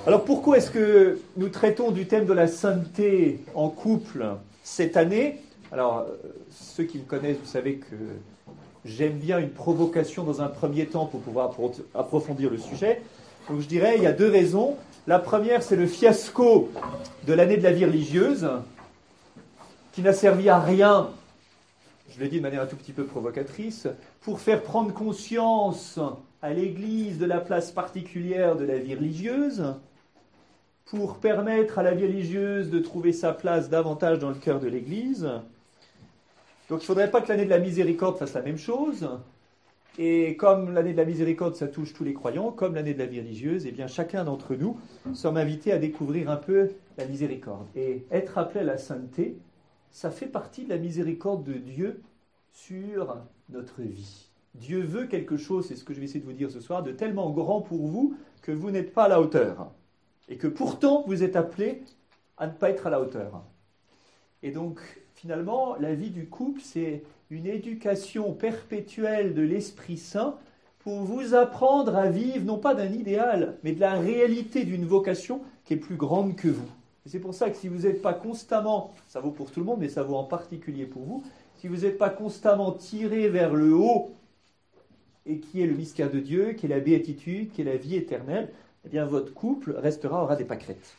Alors pourquoi est-ce que nous traitons du thème de la sainteté en couple cette année? Alors ceux qui me connaissent, vous savez que j'aime bien une provocation dans un premier temps pour pouvoir approfondir le sujet. Donc je dirais, il y a deux raisons. La première, c'est le fiasco de l'année de la vie religieuse, qui n'a servi à rien, je le dis de manière un tout petit peu provocatrice, pour faire prendre conscience à l'Église de la place particulière de la vie religieuse, pour permettre à la vie religieuse de trouver sa place davantage dans le cœur de l'Église. Donc il ne faudrait pas que l'année de la miséricorde fasse la même chose. Et comme l'année de la miséricorde, ça touche tous les croyants, comme l'année de la vie religieuse, eh bien chacun d'entre nous sommes invités à découvrir un peu la miséricorde. Et être appelé à la sainteté, ça fait partie de la miséricorde de Dieu sur notre vie. Dieu veut quelque chose, c'est ce que je vais essayer de vous dire ce soir, de tellement grand pour vous que vous n'êtes pas à la hauteur. Et que pourtant, vous êtes appelés à ne pas être à la hauteur. Et donc, finalement, la vie du couple, c'est une éducation perpétuelle de l'Esprit Saint pour vous apprendre à vivre, non pas d'un idéal, mais de la réalité d'une vocation qui est plus grande que vous. Et c'est pour ça que si vous n'êtes pas constamment, ça vaut pour tout le monde, mais ça vaut en particulier pour vous, si vous n'êtes pas constamment tiré vers le haut, et qui est le mystère de Dieu, qui est la béatitude, qui est la vie éternelle, eh bien votre couple aura des pâquerettes.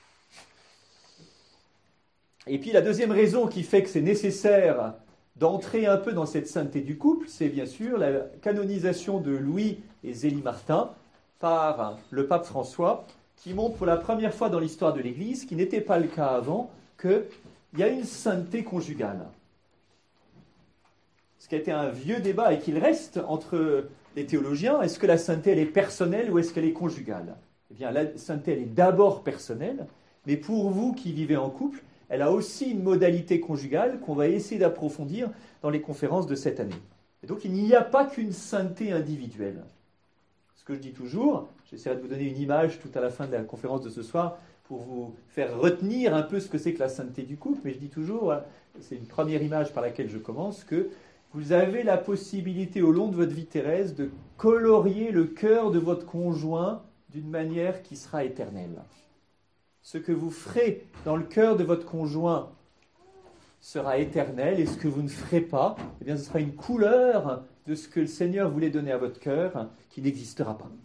Et puis la deuxième raison qui fait que c'est nécessaire d'entrer un peu dans cette sainteté du couple, c'est bien sûr la canonisation de Louis et Zélie Martin par le pape François, qui montre pour la première fois dans l'histoire de l'Église, ce qui n'était pas le cas avant, qu'il y a une sainteté conjugale. Ce qui a été un vieux débat et qu'il reste entre les théologiens, est-ce que la sainteté elle est personnelle ou est-ce qu'elle est conjugale? Eh bien, la sainteté elle est d'abord personnelle, mais pour vous qui vivez en couple, elle a aussi une modalité conjugale qu'on va essayer d'approfondir dans les conférences de cette année. Et donc, il n'y a pas qu'une sainteté individuelle. Ce que je dis toujours, j'essaierai de vous donner une image tout à la fin de la conférence de ce soir pour vous faire retenir un peu ce que c'est que la sainteté du couple, mais je dis toujours, c'est une première image par laquelle je commence, que vous avez la possibilité au long de votre vie terrestre de colorier le cœur de votre conjoint d'une manière qui sera éternelle. Ce que vous ferez dans le cœur de votre conjoint sera éternel, et ce que vous ne ferez pas, eh bien, ce sera une couleur de ce que le Seigneur voulait donner à votre cœur, qui n'existera pas.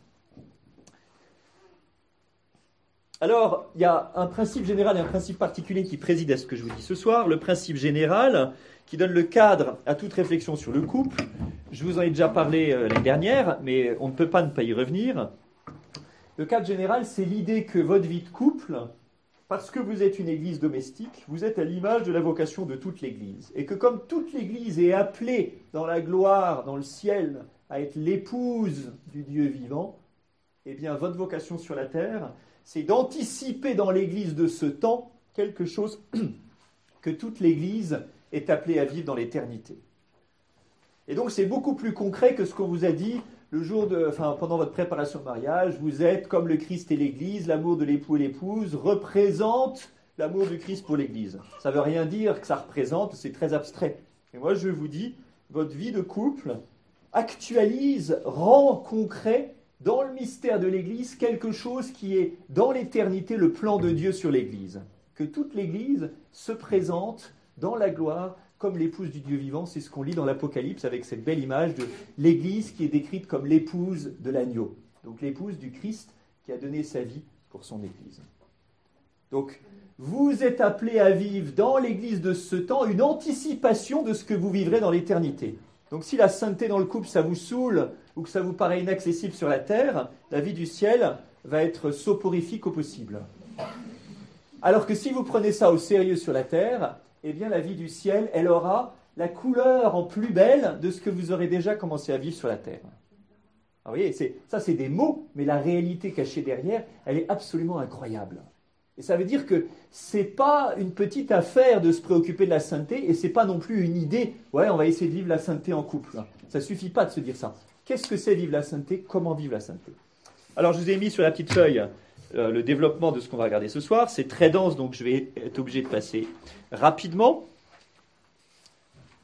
Alors, il y a un principe général et un principe particulier qui préside à ce que je vous dis ce soir. Le principe général, qui donne le cadre à toute réflexion sur le couple. Je vous en ai déjà parlé l'année dernière, mais on ne peut pas ne pas y revenir. Le cadre général, c'est l'idée que votre vie de couple, parce que vous êtes une église domestique, vous êtes à l'image de la vocation de toute l'église. Et que comme toute l'église est appelée dans la gloire, dans le ciel, à être l'épouse du Dieu vivant, eh bien votre vocation sur la terre, c'est d'anticiper dans l'église de ce temps quelque chose que toute l'église est appelée à vivre dans l'éternité. Et donc c'est beaucoup plus concret que ce qu'on vous a dit pendant votre préparation de mariage. Vous êtes comme le Christ et l'Église, l'amour de l'époux et l'épouse représente l'amour du Christ pour l'Église. Ça ne veut rien dire que ça représente, c'est très abstrait. Et moi je vous dis, votre vie de couple actualise, rend concret dans le mystère de l'Église quelque chose qui est dans l'éternité le plan de Dieu sur l'Église. Que toute l'Église se présente dans la gloire comme l'épouse du Dieu vivant, c'est ce qu'on lit dans l'Apocalypse avec cette belle image de l'Église qui est décrite comme l'épouse de l'agneau. Donc l'épouse du Christ qui a donné sa vie pour son Église. Donc vous êtes appelés à vivre dans l'Église de ce temps une anticipation de ce que vous vivrez dans l'éternité. Donc si la sainteté dans le couple ça vous saoule ou que ça vous paraît inaccessible sur la terre, la vie du ciel va être soporifique au possible. Alors que si vous prenez ça au sérieux sur la terre, eh bien la vie du ciel, elle aura la couleur en plus belle de ce que vous aurez déjà commencé à vivre sur la terre. Alors, vous voyez, ça c'est des mots, mais la réalité cachée derrière, elle est absolument incroyable. Et ça veut dire que c'est pas une petite affaire de se préoccuper de la sainteté, et c'est pas non plus une idée, on va essayer de vivre la sainteté en couple. Ça suffit pas de se dire ça. Qu'est-ce que c'est vivre la sainteté? Comment vivre la sainteté? Alors je vous ai mis sur la petite feuille le développement de ce qu'on va regarder ce soir. C'est très dense, donc je vais être obligé de passer rapidement.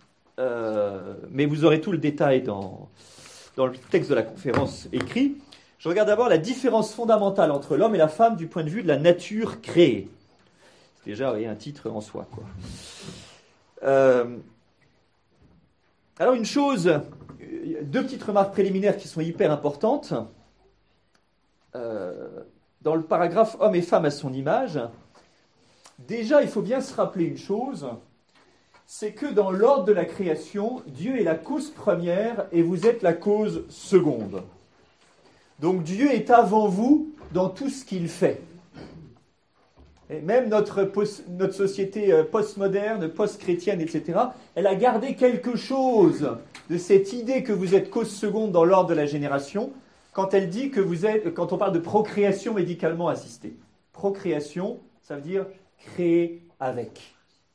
Mais vous aurez tout le détail dans le texte de la conférence écrit. Je regarde d'abord la différence fondamentale entre l'homme et la femme du point de vue de la nature créée. C'est déjà, vous voyez, un titre en soi, quoi. Alors une chose, deux petites remarques préliminaires qui sont hyper importantes. Dans le paragraphe « Homme et femme à son image », déjà il faut bien se rappeler une chose, c'est que dans l'ordre de la création, Dieu est la cause première et vous êtes la cause seconde. Donc Dieu est avant vous dans tout ce qu'il fait. Et même notre société postmoderne, post-chrétienne, etc., elle a gardé quelque chose de cette idée que vous êtes cause seconde dans l'ordre de la génération, quand elle dit que vous êtes, quand on parle de procréation médicalement assistée. Procréation, ça veut dire créer avec.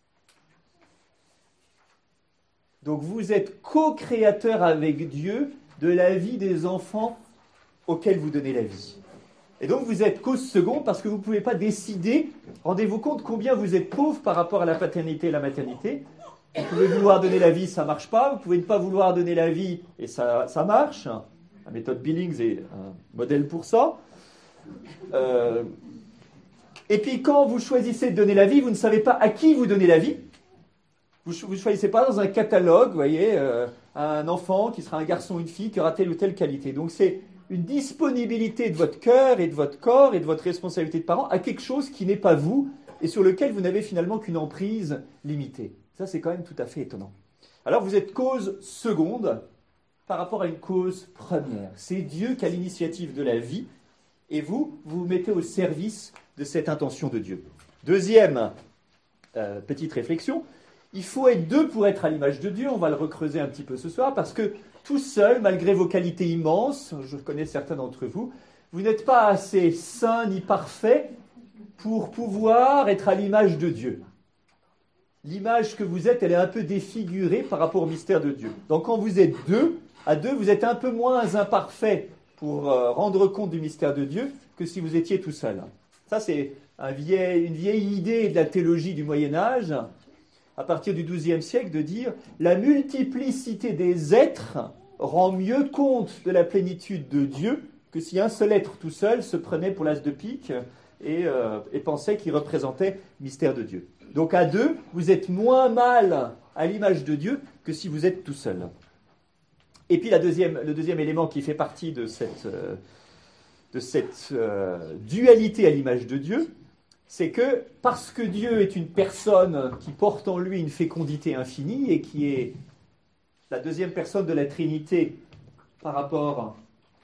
Donc vous êtes co-créateur avec Dieu de la vie des enfants auxquels vous donnez la vie. Et donc vous êtes cause seconde parce que vous ne pouvez pas décider, rendez-vous compte combien vous êtes pauvre par rapport à la paternité et la maternité. Vous pouvez vouloir donner la vie, ça ne marche pas. Vous pouvez ne pas vouloir donner la vie et ça marche. La méthode Billings est un modèle pour ça. Et puis quand vous choisissez de donner la vie, vous ne savez pas à qui vous donnez la vie. Vous ne choisissez pas dans un catalogue, vous voyez, un enfant qui sera un garçon ou une fille qui aura telle ou telle qualité. Donc c'est une disponibilité de votre cœur et de votre corps et de votre responsabilité de parent à quelque chose qui n'est pas vous et sur lequel vous n'avez finalement qu'une emprise limitée. Ça, c'est quand même tout à fait étonnant. Alors, vous êtes cause seconde par rapport à une cause première. C'est Dieu qui a l'initiative de la vie et vous vous mettez au service de cette intention de Dieu. Deuxième petite réflexion, il faut être deux pour être à l'image de Dieu. On va le recreuser un petit peu ce soir parce que tout seul, malgré vos qualités immenses, je connais certains d'entre vous, vous n'êtes pas assez saint ni parfait pour pouvoir être à l'image de Dieu. L'image que vous êtes, elle est un peu défigurée par rapport au mystère de Dieu. Donc quand vous êtes deux, à deux, vous êtes un peu moins imparfait pour rendre compte du mystère de Dieu que si vous étiez tout seul. Ça, c'est une vieille idée de la théologie du Moyen-Âge, à partir du XIIe siècle, de dire la multiplicité des êtres rend mieux compte de la plénitude de Dieu que si un seul être tout seul se prenait pour l'as de pique et pensait qu'il représentait le mystère de Dieu. Donc à deux, vous êtes moins mal à l'image de Dieu que si vous êtes tout seul. Et puis le deuxième élément qui fait partie de cette dualité à l'image de Dieu, c'est que parce que Dieu est une personne qui porte en lui une fécondité infinie et qui est la deuxième personne de la Trinité par rapport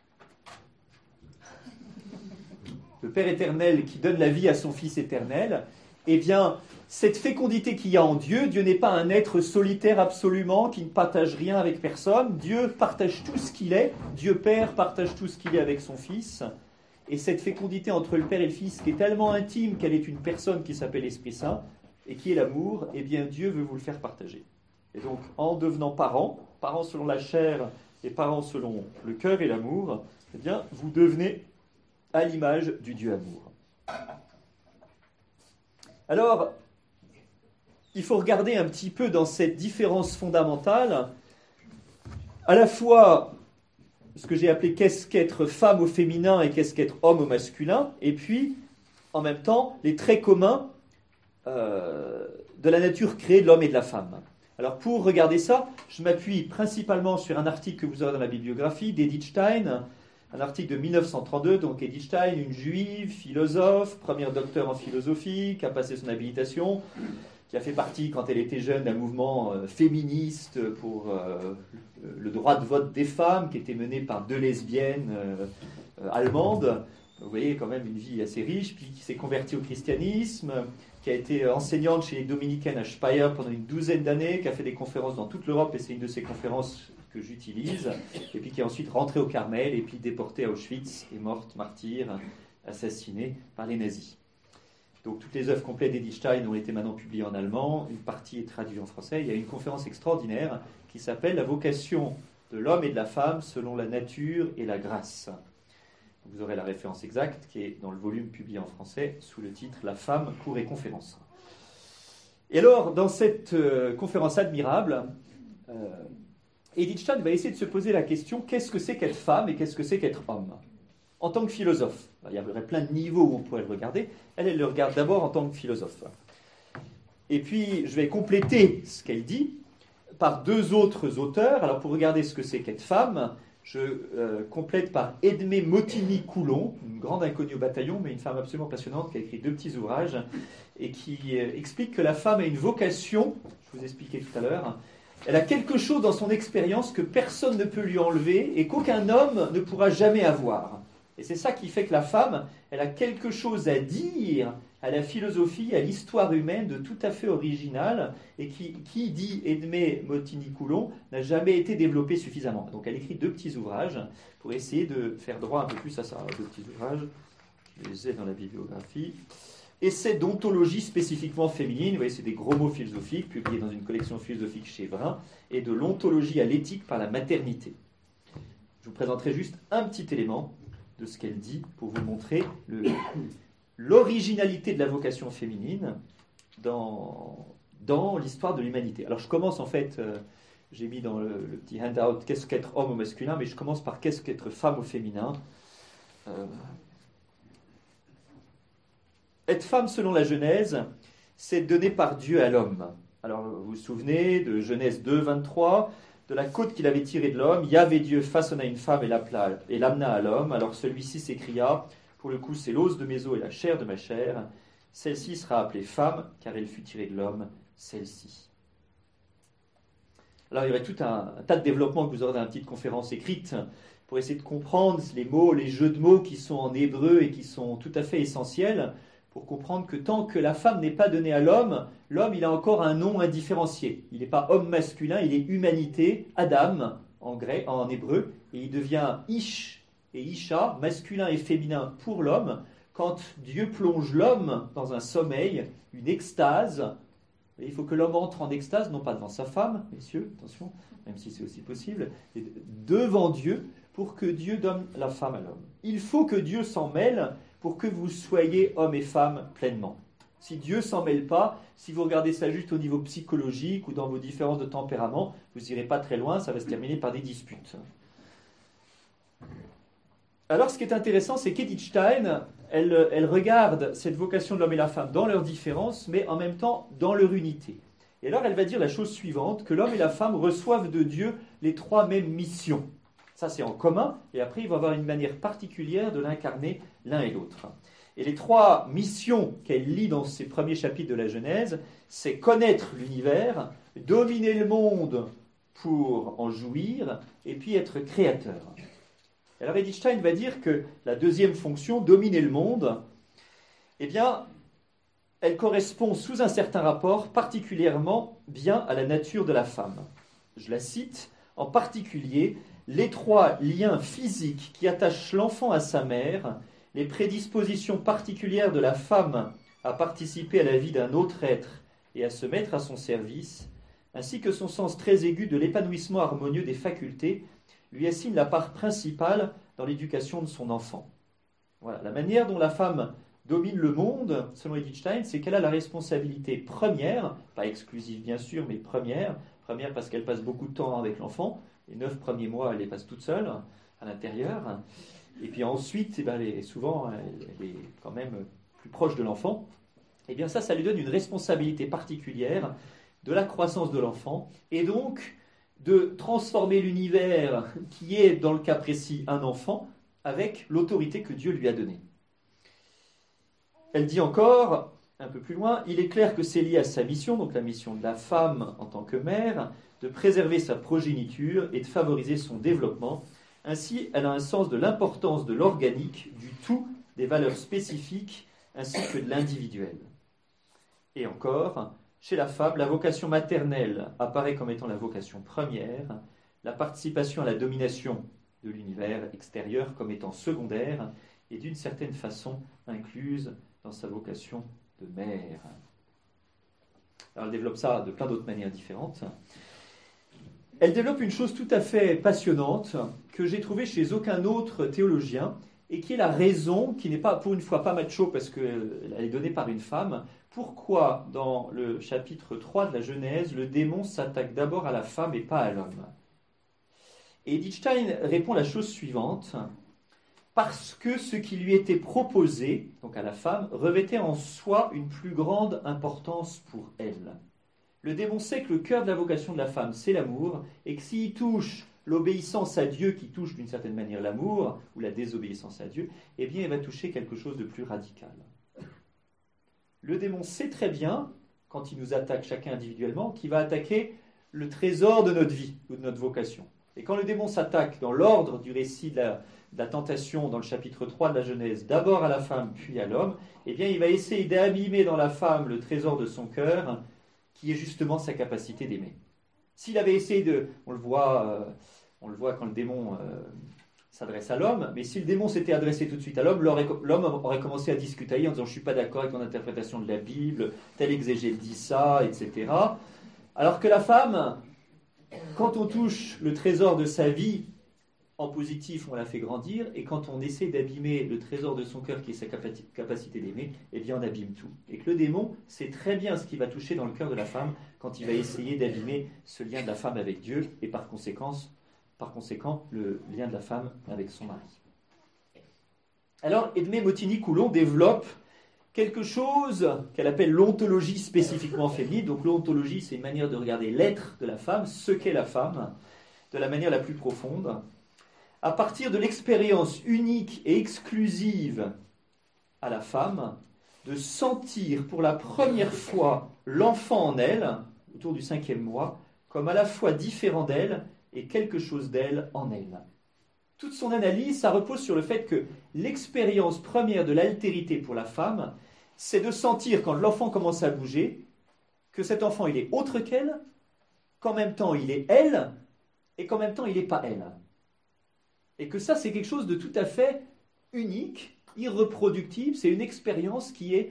au Père éternel qui donne la vie à son Fils éternel, eh bien, cette fécondité qu'il y a en Dieu, Dieu n'est pas un être solitaire absolument qui ne partage rien avec personne. Dieu partage tout ce qu'il est. Dieu Père partage tout ce qu'il est avec son Fils. Et cette fécondité entre le Père et le Fils, qui est tellement intime qu'elle est une personne qui s'appelle l'Esprit Saint, et qui est l'amour, eh bien Dieu veut vous le faire partager. Et donc, en devenant parents selon la chair et parents selon le cœur et l'amour, eh bien, vous devenez à l'image du Dieu amour. Alors, il faut regarder un petit peu dans cette différence fondamentale, à la fois ce que j'ai appelé qu'est-ce qu'être femme au féminin et qu'est-ce qu'être homme au masculin, et puis, en même temps, les traits communs de la nature créée de l'homme et de la femme. Alors, pour regarder ça, je m'appuie principalement sur un article que vous aurez dans la bibliographie d'Edith Stein, un article de 1932, donc Edith Stein, une juive, philosophe, première docteure en philosophie, qui a passé son habilitation, qui a fait partie, quand elle était jeune, d'un mouvement féministe pour le droit de vote des femmes, qui était mené par deux lesbiennes allemandes. Vous voyez, quand même une vie assez riche, puis qui s'est convertie au christianisme, qui a été enseignante chez les dominicaines à Speyer pendant une 12aine d'années, qui a fait des conférences dans toute l'Europe, et c'est une de ces conférences que j'utilise, et puis qui est ensuite rentrée au Carmel, et puis déportée à Auschwitz, et morte martyre, assassinée par les nazis. Donc toutes les œuvres complètes d'Edith Stein ont été maintenant publiées en allemand, une partie est traduite en français. Il y a une conférence extraordinaire qui s'appelle « La vocation de l'homme et de la femme selon la nature et la grâce ». Vous aurez la référence exacte qui est dans le volume publié en français sous le titre « La femme, cours et conférence ». Et alors, dans cette conférence admirable, Edith Stein va essayer de se poser la question « Qu'est-ce que c'est qu'être femme et qu'est-ce que c'est qu'être homme ?» en tant que philosophe. Alors, il y aurait plein de niveaux où on pourrait le regarder. Elle le regarde d'abord en tant que philosophe. Et puis, je vais compléter ce qu'elle dit par deux autres auteurs. Alors, pour regarder ce que c'est qu'être femme, je complète par Edmé Motini-Coulon, une grande inconnue au bataillon, mais une femme absolument passionnante qui a écrit 2 petits ouvrages et qui explique que la femme a une vocation, je vous expliquais tout à l'heure, elle a quelque chose dans son expérience que personne ne peut lui enlever et qu'aucun homme ne pourra jamais avoir. Et c'est ça qui fait que la femme, elle a quelque chose à dire à la philosophie, à l'histoire humaine de tout à fait original et qui dit Edmé Motini-Coulon, n'a jamais été développé suffisamment. Donc elle écrit 2 petits ouvrages pour essayer de faire droit un peu plus à ça. 2 petits ouvrages, je les ai dans la bibliographie. Essais d'ontologie spécifiquement féminine, vous voyez, c'est des gros mots philosophiques publiés dans une collection philosophique chez Vrin, et de l'ontologie à l'éthique par la maternité. Je vous présenterai juste un petit élément de ce qu'elle dit pour vous montrer l'originalité de la vocation féminine dans l'histoire de l'humanité. Alors je commence en fait, j'ai mis dans le petit handout qu'est-ce qu'être homme au masculin, mais je commence par qu'est-ce qu'être femme au féminin. Être femme selon la Genèse, c'est donné par Dieu à l'homme. Alors vous vous souvenez de Genèse 2, 23, de la côte qu'il avait tirée de l'homme, Yahvé Dieu façonna une femme et l'amena à l'homme. Alors celui-ci s'écria, pour le coup c'est l'os de mes os et la chair de ma chair, celle-ci sera appelée femme, car elle fut tirée de l'homme, celle-ci. Alors il y aurait tout un tas de développements que vous aurez dans une petite conférence écrite pour essayer de comprendre les mots, les jeux de mots qui sont en hébreu et qui sont tout à fait essentiels, pour comprendre que tant que la femme n'est pas donnée à l'homme, l'homme il a encore un nom indifférencié. Il n'est pas homme masculin, il est humanité, Adam en hébreu, et il devient Ish et Isha, masculin et féminin pour l'homme, quand Dieu plonge l'homme dans un sommeil, une extase. Et il faut que l'homme entre en extase, non pas devant sa femme, messieurs, attention, même si c'est aussi possible, mais devant Dieu, pour que Dieu donne la femme à l'homme. Il faut que Dieu s'en mêle pour que vous soyez homme et femme pleinement. Si Dieu s'en mêle pas, si vous regardez ça juste au niveau psychologique ou dans vos différences de tempérament, vous n'irez pas très loin, ça va se terminer par des disputes. Alors ce qui est intéressant, c'est qu'Edith Stein, elle regarde cette vocation de l'homme et la femme dans leurs différences, mais en même temps dans leur unité. Et alors elle va dire la chose suivante, que l'homme et la femme reçoivent de Dieu les 3 mêmes missions. Ça, c'est en commun, et après, il va avoir une manière particulière de l'incarner l'un et l'autre. Et les 3 missions qu'elle lit dans ces premiers chapitres de la Genèse, c'est connaître l'univers, dominer le monde pour en jouir, et puis être créateur. Alors Edith Stein va dire que la deuxième fonction, dominer le monde, eh bien, elle correspond sous un certain rapport particulièrement bien à la nature de la femme. Je la cite, en particulier l'étroit lien physique qui attache l'enfant à sa mère, les prédispositions particulières de la femme à participer à la vie d'un autre être et à se mettre à son service, ainsi que son sens très aigu de l'épanouissement harmonieux des facultés, lui assigne la part principale dans l'éducation de son enfant. Voilà, la manière dont la femme domine le monde, selon Edith Stein, c'est qu'elle a la responsabilité première, pas exclusive bien sûr, mais première parce qu'elle passe beaucoup de temps avec l'enfant. Les 9 premiers mois, elle les passe toute seule, à l'intérieur. Et puis ensuite, souvent, elle est quand même plus proche de l'enfant. Et bien ça lui donne une responsabilité particulière de la croissance de l'enfant, et donc de transformer l'univers qui est, dans le cas précis, un enfant, avec l'autorité que Dieu lui a donnée. Elle dit encore, un peu plus loin, il est clair que c'est lié à sa mission, donc la mission de la femme en tant que mère, de préserver sa progéniture et de favoriser son développement. Ainsi, elle a un sens de l'importance de l'organique, du tout, des valeurs spécifiques, ainsi que de l'individuel. Et encore, chez la femme, la vocation maternelle apparaît comme étant la vocation première, la participation à la domination de l'univers extérieur comme étant secondaire, et d'une certaine façon incluse dans sa vocation de mère. Alors elle développe ça de plein d'autres manières différentes. Elle développe une chose tout à fait passionnante que j'ai trouvée chez aucun autre théologien et qui est la raison, qui n'est pas pour une fois pas macho parce qu'elle est donnée par une femme, pourquoi dans le chapitre 3 de la Genèse, le démon s'attaque d'abord à la femme et pas à l'homme. Et Edith Stein répond la chose suivante. parce que ce qui lui était proposé, donc à la femme, revêtait en soi une plus grande importance pour elle. Le démon sait que le cœur de la vocation de la femme, c'est l'amour, et que s'il touche l'obéissance à Dieu, qui touche d'une certaine manière l'amour, ou la désobéissance à Dieu, eh bien il va toucher quelque chose de plus radical. Le démon sait très bien, quand il nous attaque chacun individuellement, qu'il va attaquer le trésor de notre vie, ou de notre vocation. Et quand le démon s'attaque dans l'ordre du récit de la tentation, dans le chapitre 3 de la Genèse, d'abord à la femme, puis à l'homme, eh bien il va essayer d'abîmer dans la femme le trésor de son cœur, qui est justement sa capacité d'aimer. S'il avait essayé de... On le voit quand le démon s'adresse à l'homme, mais si le démon s'était adressé tout de suite à l'homme, l'homme aurait commencé à discuter en disant « je ne suis pas d'accord avec ton interprétation de la Bible, tel exégète dit ça, etc. » Alors que la femme, quand on touche le trésor de sa vie, en positif, on la fait grandir, et quand on essaie d'abîmer le trésor de son cœur, qui est sa capacité d'aimer, eh bien on abîme tout. Et que le démon sait très bien ce qui va toucher dans le cœur de la femme quand il va essayer d'abîmer ce lien de la femme avec Dieu, et par conséquent, le lien de la femme avec son mari. Alors, Edmé Mottigny-Coulon développe quelque chose qu'elle appelle l'ontologie spécifiquement féminine. Donc l'ontologie, c'est une manière de regarder l'être de la femme, ce qu'est la femme, de la manière la plus profonde, à partir de l'expérience unique et exclusive à la femme, de sentir pour la première fois l'enfant en elle, autour du 5e mois, comme à la fois différent d'elle et quelque chose d'elle en elle. Toute son analyse, ça repose sur le fait que l'expérience première de l'altérité pour la femme, c'est de sentir, quand l'enfant commence à bouger, que cet enfant, il est autre qu'elle, qu'en même temps, il est elle, et qu'en même temps, il n'est pas elle. Et que ça, c'est quelque chose de tout à fait unique, irreproductible, c'est une expérience qui est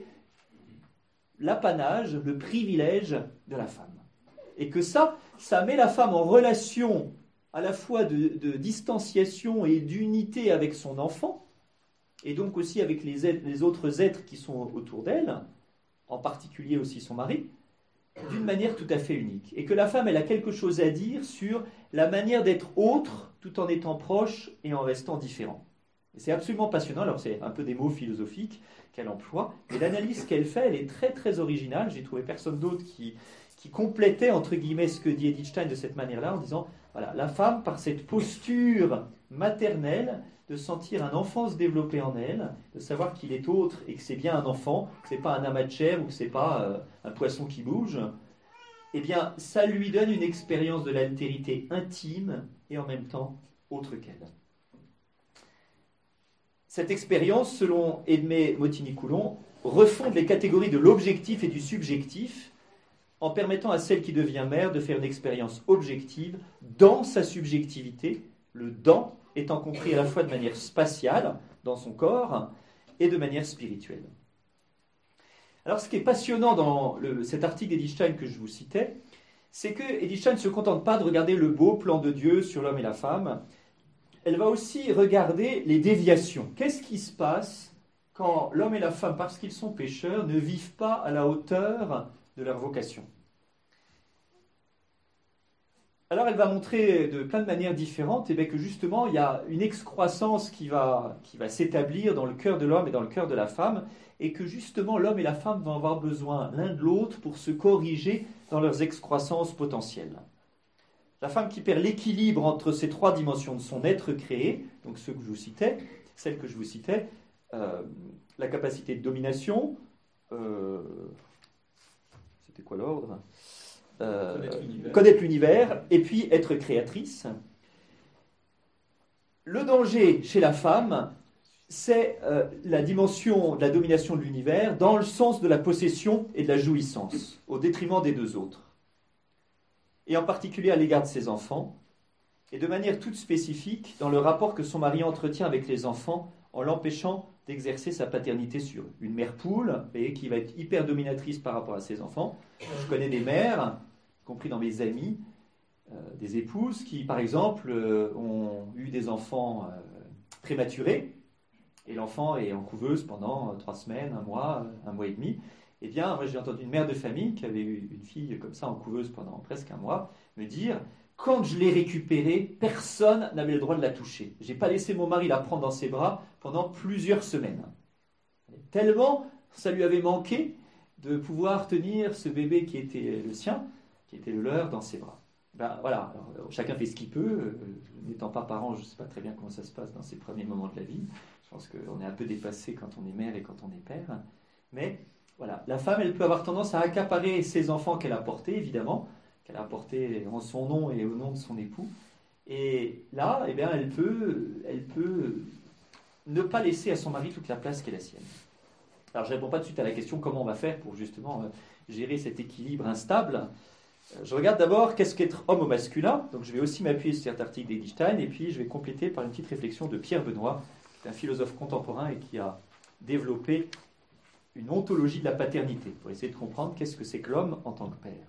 l'apanage, le privilège de la femme. Et que ça met la femme en relation à la fois de distanciation et d'unité avec son enfant, et donc aussi avec les autres êtres qui sont autour d'elle, en particulier aussi son mari, d'une manière tout à fait unique. Et que la femme, elle a quelque chose à dire sur la manière d'être autre, tout en étant proche et en restant différent. Et c'est absolument passionnant. Alors c'est un peu des mots philosophiques qu'elle emploie, mais l'analyse qu'elle fait, elle est très très originale. J'ai trouvé personne d'autre qui complétait, entre guillemets, ce que dit Edith Stein de cette manière-là, en disant, voilà, la femme, par cette posture maternelle, de sentir un enfant se développer en elle, de savoir qu'il est autre et que c'est bien un enfant, que c'est pas un amas de chair ou que c'est pas un poisson qui bouge, eh bien, ça lui donne une expérience de l'altérité intime et en même temps autre qu'elle. Cette expérience, selon Edmé Mottigny-Coulon, refonde les catégories de l'objectif et du subjectif en permettant à celle qui devient mère de faire une expérience objective dans sa subjectivité, le « dans » étant compris à la fois de manière spatiale, dans son corps, et de manière spirituelle. Alors, ce qui est passionnant dans cet article d'Edith Stein que je vous citais, c'est que Edith Stein ne se contente pas de regarder le beau plan de Dieu sur l'homme et la femme, elle va aussi regarder les déviations. Qu'est-ce qui se passe quand l'homme et la femme, parce qu'ils sont pécheurs, ne vivent pas à la hauteur de leur vocation? Alors elle va montrer de plein de manières différentes que justement il y a une excroissance qui va s'établir dans le cœur de l'homme et dans le cœur de la femme, et que justement l'homme et la femme vont avoir besoin l'un de l'autre pour se corriger dans leurs excroissances potentielles. La femme qui perd l'équilibre entre ces trois dimensions de son être créé, donc celles que je vous citais, la capacité de domination, c'était quoi l'ordre ? Connaître l'univers, et puis être créatrice. Le danger chez la femme, c'est la dimension de la domination de l'univers dans le sens de la possession et de la jouissance, au détriment des deux autres. Et en particulier à l'égard de ses enfants, et de manière toute spécifique dans le rapport que son mari entretient avec les enfants en l'empêchant d'exercer sa paternité sur eux. Une mère poule, qui va être hyper dominatrice par rapport à ses enfants. Je connais des mères, y compris dans mes amis, des épouses qui, par exemple, ont eu des enfants prématurés, et l'enfant est en couveuse pendant 3 semaines, 1 mois et demi. Eh bien, moi j'ai entendu une mère de famille qui avait eu une fille comme ça en couveuse pendant presque 1 mois me dire quand je l'ai récupérée, personne n'avait le droit de la toucher. Je n'ai pas laissé mon mari la prendre dans ses bras pendant plusieurs semaines. Tellement ça lui avait manqué de pouvoir tenir ce bébé qui était le sien, qui était le leur, dans ses bras. Ben voilà, alors, chacun fait ce qu'il peut. N'étant pas parent, je ne sais pas très bien comment ça se passe dans ces premiers moments de la vie. Je pense qu'on est un peu dépassé quand on est mère et quand on est père. Mais voilà, la femme, elle peut avoir tendance à accaparer ses enfants qu'elle a portés, évidemment, qu'elle a portés en son nom et au nom de son époux. Et là, eh bien, elle peut ne pas laisser à son mari toute la place qui est la sienne. Alors, je ne réponds pas tout de suite à la question comment on va faire pour justement gérer cet équilibre instable. Je regarde d'abord qu'est-ce qu'être homme au masculin. Donc, je vais aussi m'appuyer sur cet article d'Edith Stein et puis je vais compléter par une petite réflexion de Pierre Benoît, qui est un philosophe contemporain et qui a développé une ontologie de la paternité pour essayer de comprendre qu'est-ce que c'est que l'homme en tant que père.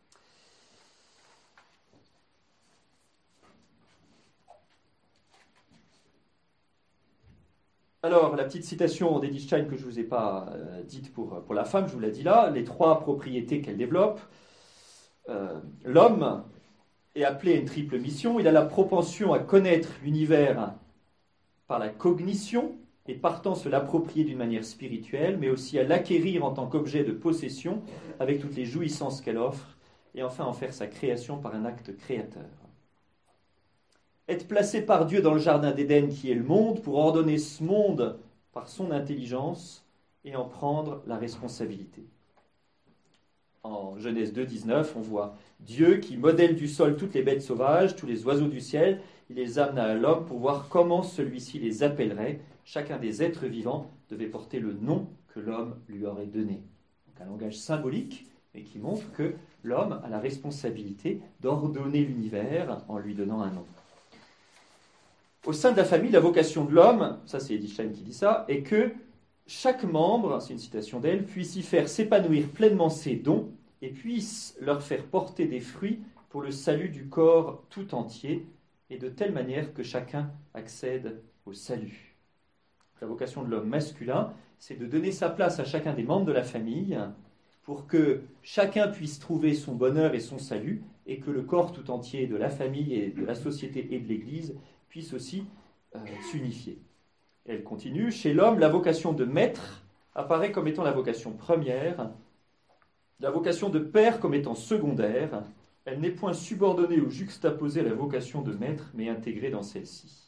Alors, la petite citation d'Edith Stein que je ne vous ai pas dite pour la femme, je vous l'ai dit là, les 3 propriétés qu'elle développe. L'homme est appelé à une triple mission. Il a la propension à connaître l'univers par la cognition et partant se l'approprier d'une manière spirituelle, mais aussi à l'acquérir en tant qu'objet de possession avec toutes les jouissances qu'elle offre, et enfin en faire sa création par un acte créateur. Être placé par Dieu dans le jardin d'Éden qui est le monde, pour ordonner ce monde par son intelligence et en prendre la responsabilité. En Genèse 2, 19, on voit Dieu qui modèle du sol toutes les bêtes sauvages, tous les oiseaux du ciel, il les amena à l'homme pour voir comment celui-ci les appellerait. Chacun des êtres vivants devait porter le nom que l'homme lui aurait donné. Donc un langage symbolique, mais qui montre que l'homme a la responsabilité d'ordonner l'univers en lui donnant un nom. Au sein de la famille, la vocation de l'homme, ça c'est Edith Stein qui dit ça, est que chaque membre, c'est une citation d'elle, puisse y faire s'épanouir pleinement ses dons et puisse leur faire porter des fruits pour le salut du corps tout entier et de telle manière que chacun accède au salut. La vocation de l'homme masculin, c'est de donner sa place à chacun des membres de la famille pour que chacun puisse trouver son bonheur et son salut et que le corps tout entier de la famille et de la société et de l'Église puisse aussi s'unifier. Elle continue, chez l'homme, la vocation de maître apparaît comme étant la vocation première, la vocation de père comme étant secondaire. Elle n'est point subordonnée ou juxtaposée à la vocation de maître, mais intégrée dans celle-ci.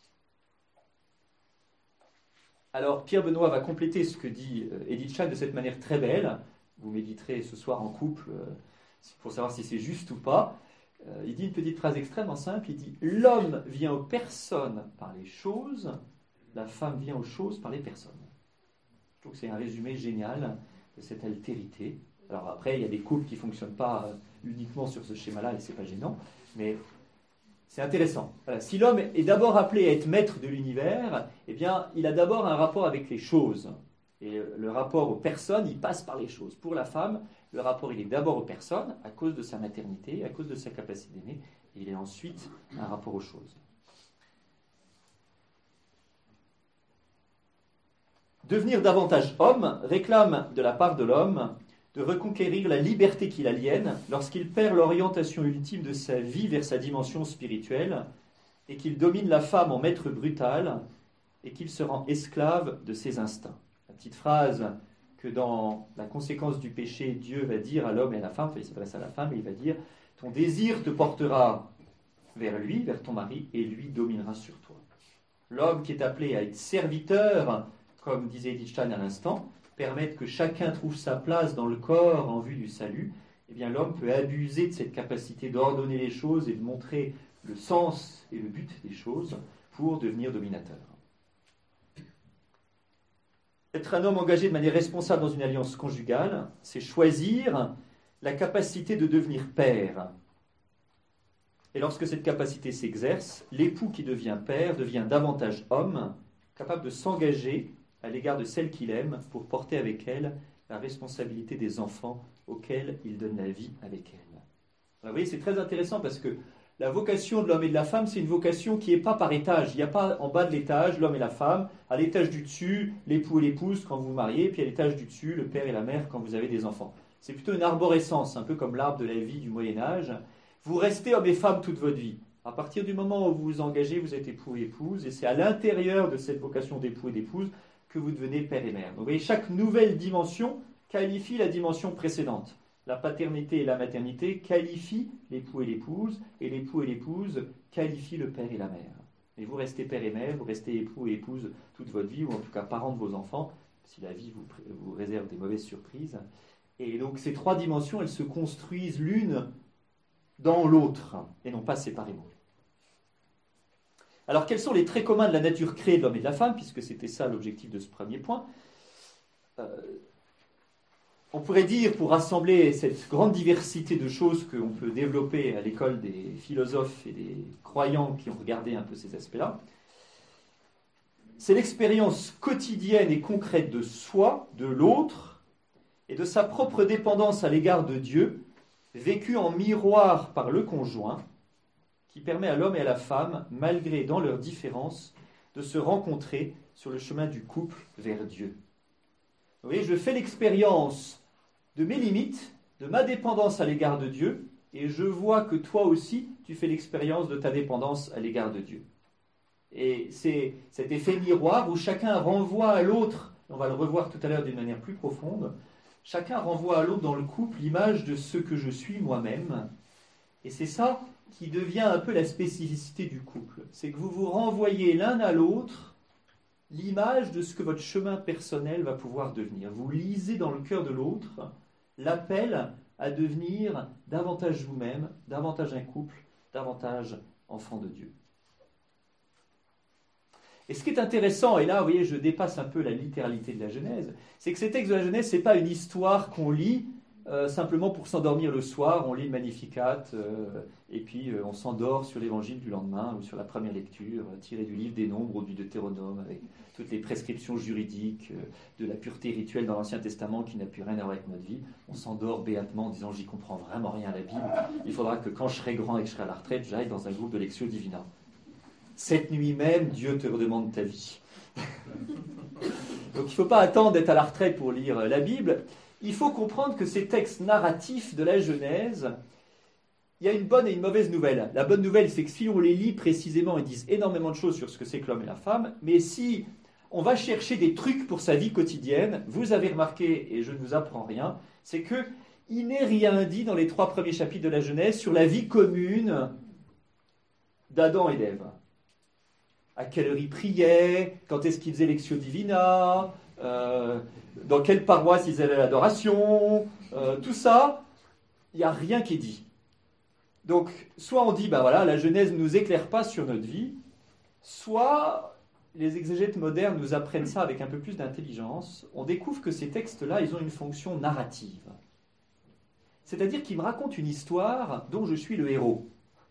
Alors, Pierre Benoît va compléter ce que dit Edith Stein de cette manière très belle. Vous méditerez ce soir en couple pour savoir si c'est juste ou pas. Il dit une petite phrase extrêmement simple, il dit « L'homme vient aux personnes par les choses, la femme vient aux choses par les personnes. » Je trouve que c'est un résumé génial de cette altérité. Alors après, il y a des couples qui ne fonctionnent pas uniquement sur ce schéma-là, et ce n'est pas gênant, mais c'est intéressant. Voilà. Si l'homme est d'abord appelé à être maître de l'univers, eh bien, il a d'abord un rapport avec les choses. Et le rapport aux personnes, il passe par les choses. Pour la femme, le rapport, il est d'abord aux personnes, à cause de sa maternité, à cause de sa capacité d'aimer, et il est ensuite un rapport aux choses. Devenir davantage homme réclame de la part de l'homme de reconquérir la liberté qui l'aliène lorsqu'il perd l'orientation ultime de sa vie vers sa dimension spirituelle et qu'il domine la femme en maître brutal et qu'il se rend esclave de ses instincts. La petite phrase que dans la conséquence du péché, Dieu va dire à l'homme et à la femme, enfin il s'adresse à la femme et il va dire « Ton désir te portera vers lui, vers ton mari, et lui dominera sur toi. » L'homme qui est appelé à être serviteur, comme disait Edith Stein à l'instant, permettre que chacun trouve sa place dans le corps en vue du salut, eh bien l'homme peut abuser de cette capacité d'ordonner les choses et de montrer le sens et le but des choses pour devenir dominateur. Être un homme engagé de manière responsable dans une alliance conjugale, c'est choisir la capacité de devenir père. Et lorsque cette capacité s'exerce, l'époux qui devient père devient davantage homme, capable de s'engager à l'égard de celle qu'il aime pour porter avec elle la responsabilité des enfants auxquels il donne la vie avec elle. Alors, vous voyez, c'est très intéressant parce que la vocation de l'homme et de la femme, c'est une vocation qui n'est pas par étage. Il n'y a pas en bas de l'étage l'homme et la femme, à l'étage du dessus, l'époux et l'épouse quand vous vous mariez, puis à l'étage du dessus, le père et la mère quand vous avez des enfants. C'est plutôt une arborescence, un peu comme l'arbre de la vie du Moyen-Âge. Vous restez homme et femme toute votre vie. À partir du moment où vous vous engagez, vous êtes époux et épouse, et c'est à l'intérieur de cette vocation d'époux et d'épouse que vous devenez père et mère. Donc, vous voyez, chaque nouvelle dimension qualifie la dimension précédente. La paternité et la maternité qualifient l'époux et l'épouse qualifient le père et la mère. Et vous restez père et mère, vous restez époux et épouse toute votre vie, ou en tout cas parents de vos enfants, si la vie vous réserve des mauvaises surprises. Et donc ces trois dimensions, elles se construisent l'une dans l'autre, et non pas séparément. Alors quels sont les traits communs de la nature créée de l'homme et de la femme, puisque c'était ça l'objectif de ce premier point. On pourrait dire, pour rassembler cette grande diversité de choses qu'on peut développer à l'école des philosophes et des croyants qui ont regardé un peu ces aspects-là, c'est l'expérience quotidienne et concrète de soi, de l'autre, et de sa propre dépendance à l'égard de Dieu, vécue en miroir par le conjoint, qui permet à l'homme et à la femme, malgré dans leurs différences, de se rencontrer sur le chemin du couple vers Dieu. Vous voyez, je fais l'expérience de mes limites, de ma dépendance à l'égard de Dieu, et je vois que toi aussi, tu fais l'expérience de ta dépendance à l'égard de Dieu. Et c'est cet effet miroir où chacun renvoie à l'autre, on va le revoir tout à l'heure d'une manière plus profonde, chacun renvoie à l'autre dans le couple l'image de ce que je suis moi-même, et c'est ça qui devient un peu la spécificité du couple. C'est que vous vous renvoyez l'un à l'autre l'image de ce que votre chemin personnel va pouvoir devenir. Vous lisez dans le cœur de l'autre l'appel à devenir davantage vous-même, davantage un couple, davantage enfant de Dieu. Et ce qui est intéressant, et là, vous voyez, je dépasse un peu la littéralité de la Genèse, c'est que ces textes de la Genèse, ce n'est pas une histoire qu'on lit simplement pour s'endormir le soir, on lit le Magnificat, et puis on s'endort sur l'évangile du lendemain, ou sur la première lecture, tirée du livre des Nombres ou du Deutéronome, avec toutes les prescriptions juridiques de la pureté rituelle dans l'Ancien Testament qui n'a plus rien à voir avec notre vie. On s'endort béatement en disant « j'y comprends vraiment rien à la Bible, il faudra que quand je serai grand et que je serai à la retraite, j'aille dans un groupe de Lectio Divina. Cette nuit même, Dieu te redemande ta vie. » Donc il ne faut pas attendre d'être à la retraite pour lire la Bible. Il faut comprendre que ces textes narratifs de la Genèse, il y a une bonne et une mauvaise nouvelle. La bonne nouvelle, c'est que si on les lit précisément, ils disent énormément de choses sur ce que c'est que l'homme et la femme, mais si on va chercher des trucs pour sa vie quotidienne, vous avez remarqué, et je ne vous apprends rien, c'est qu'il n'est rien dit dans les 3 premiers chapitres de la Genèse sur la vie commune d'Adam et d'Ève. À quelle heure ils priaient, quand est-ce qu'ils faisaient Lectio Divina, dans quelle paroisse ils allaient à l'adoration, tout ça, il n'y a rien qui est dit. Donc, soit on dit, ben voilà, la Genèse ne nous éclaire pas sur notre vie, soit les exégètes modernes nous apprennent ça avec un peu plus d'intelligence. On découvre que ces textes-là, ils ont une fonction narrative. C'est-à-dire qu'ils me racontent une histoire dont je suis le héros.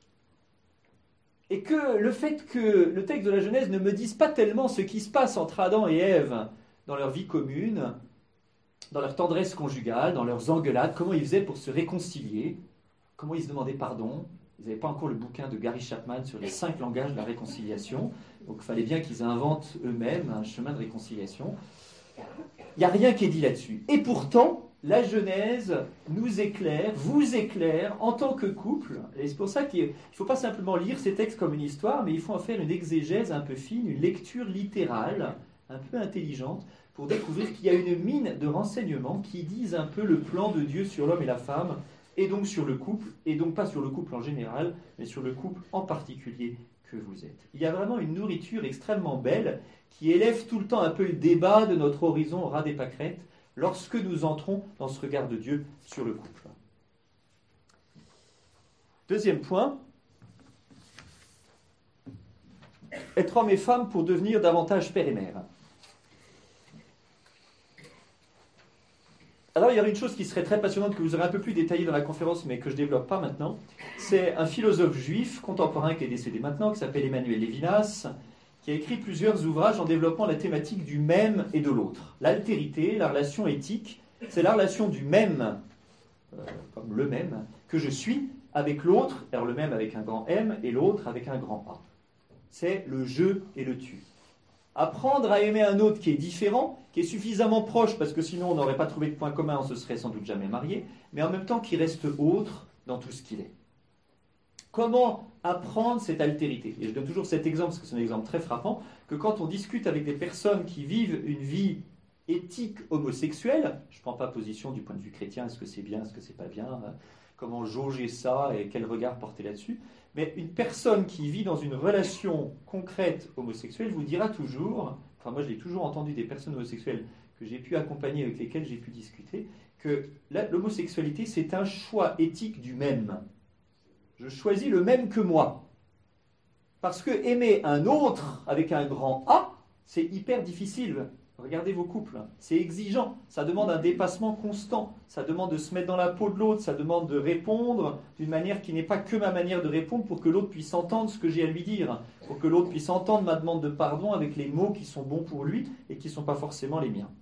Et que le fait que le texte de la Genèse ne me dise pas tellement ce qui se passe entre Adam et Ève dans leur vie commune, dans leur tendresse conjugale, dans leurs engueulades, comment ils faisaient pour se réconcilier, comment ils se demandaient pardon. Ils n'avaient pas encore le bouquin de Gary Chapman sur les 5 langages de la réconciliation, donc il fallait bien qu'ils inventent eux-mêmes un chemin de réconciliation. Il n'y a rien qui est dit là-dessus. Et pourtant, la Genèse nous éclaire, vous éclaire en tant que couple. Et c'est pour ça qu'il ne faut pas simplement lire ces textes comme une histoire, mais il faut en faire une exégèse un peu fine, une lecture littérale, un peu intelligente, pour découvrir qu'il y a une mine de renseignements qui disent un peu le plan de Dieu sur l'homme et la femme, et donc sur le couple, et donc pas sur le couple en général, mais sur le couple en particulier que vous êtes. Il y a vraiment une nourriture extrêmement belle qui élève tout le temps un peu le débat de notre horizon au ras des pâquerettes lorsque nous entrons dans ce regard de Dieu sur le couple. Deuxième point, être homme et femme pour devenir davantage père et mère. Alors, il y aurait une chose qui serait très passionnante, que vous aurez un peu plus détaillée dans la conférence, mais que je ne développe pas maintenant. C'est un philosophe juif contemporain qui est décédé maintenant, qui s'appelle Emmanuel Levinas, qui a écrit plusieurs ouvrages en développant la thématique du même et de l'autre. L'altérité, la relation éthique, c'est la relation du même, comme le même, que je suis, avec l'autre, alors le même avec un grand M, et l'autre avec un grand A. C'est le je et le tu. Apprendre à aimer un autre qui est différent, qui est suffisamment proche, parce que sinon on n'aurait pas trouvé de point commun, on se serait sans doute jamais marié, mais en même temps qui reste autre dans tout ce qu'il est. Comment apprendre cette altérité? Et je donne toujours cet exemple, parce que c'est un exemple très frappant, que quand on discute avec des personnes qui vivent une vie éthique homosexuelle, je ne prends pas position du point de vue chrétien, est-ce que c'est bien, est-ce que c'est pas bien, comment jauger ça et quel regard porter là-dessus, mais une personne qui vit dans une relation concrète homosexuelle vous dira toujours, enfin moi je l'ai toujours entendu des personnes homosexuelles que j'ai pu accompagner, avec lesquelles j'ai pu discuter, que l'homosexualité c'est un choix éthique du même. Je choisis le même que moi. Parce que aimer un autre avec un grand A, c'est hyper difficile. Regardez vos couples, c'est exigeant, ça demande un dépassement constant, ça demande de se mettre dans la peau de l'autre, ça demande de répondre d'une manière qui n'est pas que ma manière de répondre pour que l'autre puisse entendre ce que j'ai à lui dire, pour que l'autre puisse entendre ma demande de pardon avec les mots qui sont bons pour lui et qui ne sont pas forcément les miens.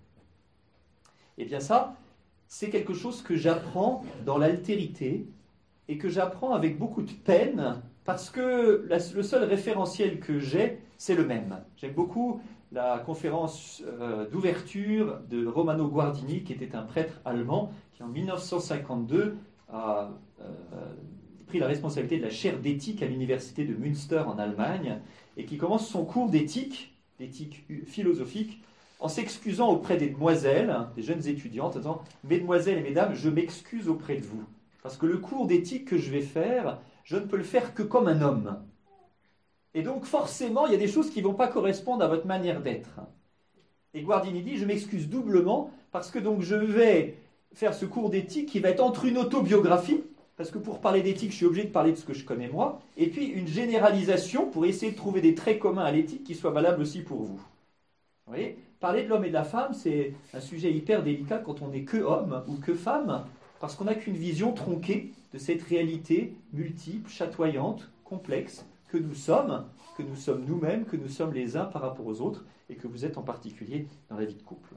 Et bien ça, c'est quelque chose que j'apprends dans l'altérité et que j'apprends avec beaucoup de peine parce que le seul référentiel que j'ai, c'est le même. J'aime beaucoup la conférence d'ouverture de Romano Guardini, qui était un prêtre allemand, qui en 1952 a pris la responsabilité de la chaire d'éthique à l'université de Münster en Allemagne, et qui commence son cours d'éthique philosophique, en s'excusant auprès des demoiselles, des jeunes étudiantes, en disant « Mesdemoiselles et mesdames, je m'excuse auprès de vous, parce que le cours d'éthique que je vais faire, je ne peux le faire que comme un homme. » Et donc, forcément, il y a des choses qui ne vont pas correspondre à votre manière d'être. Et Guardini dit, je m'excuse doublement, parce que donc je vais faire ce cours d'éthique qui va être entre une autobiographie, parce que pour parler d'éthique, je suis obligé de parler de ce que je connais moi, et puis une généralisation pour essayer de trouver des traits communs à l'éthique qui soient valables aussi pour vous. Vous voyez, parler de l'homme et de la femme, c'est un sujet hyper délicat quand on n'est que homme ou que femme, parce qu'on n'a qu'une vision tronquée de cette réalité multiple, chatoyante, complexe, que nous sommes nous-mêmes, que nous sommes les uns par rapport aux autres, et que vous êtes en particulier dans la vie de couple.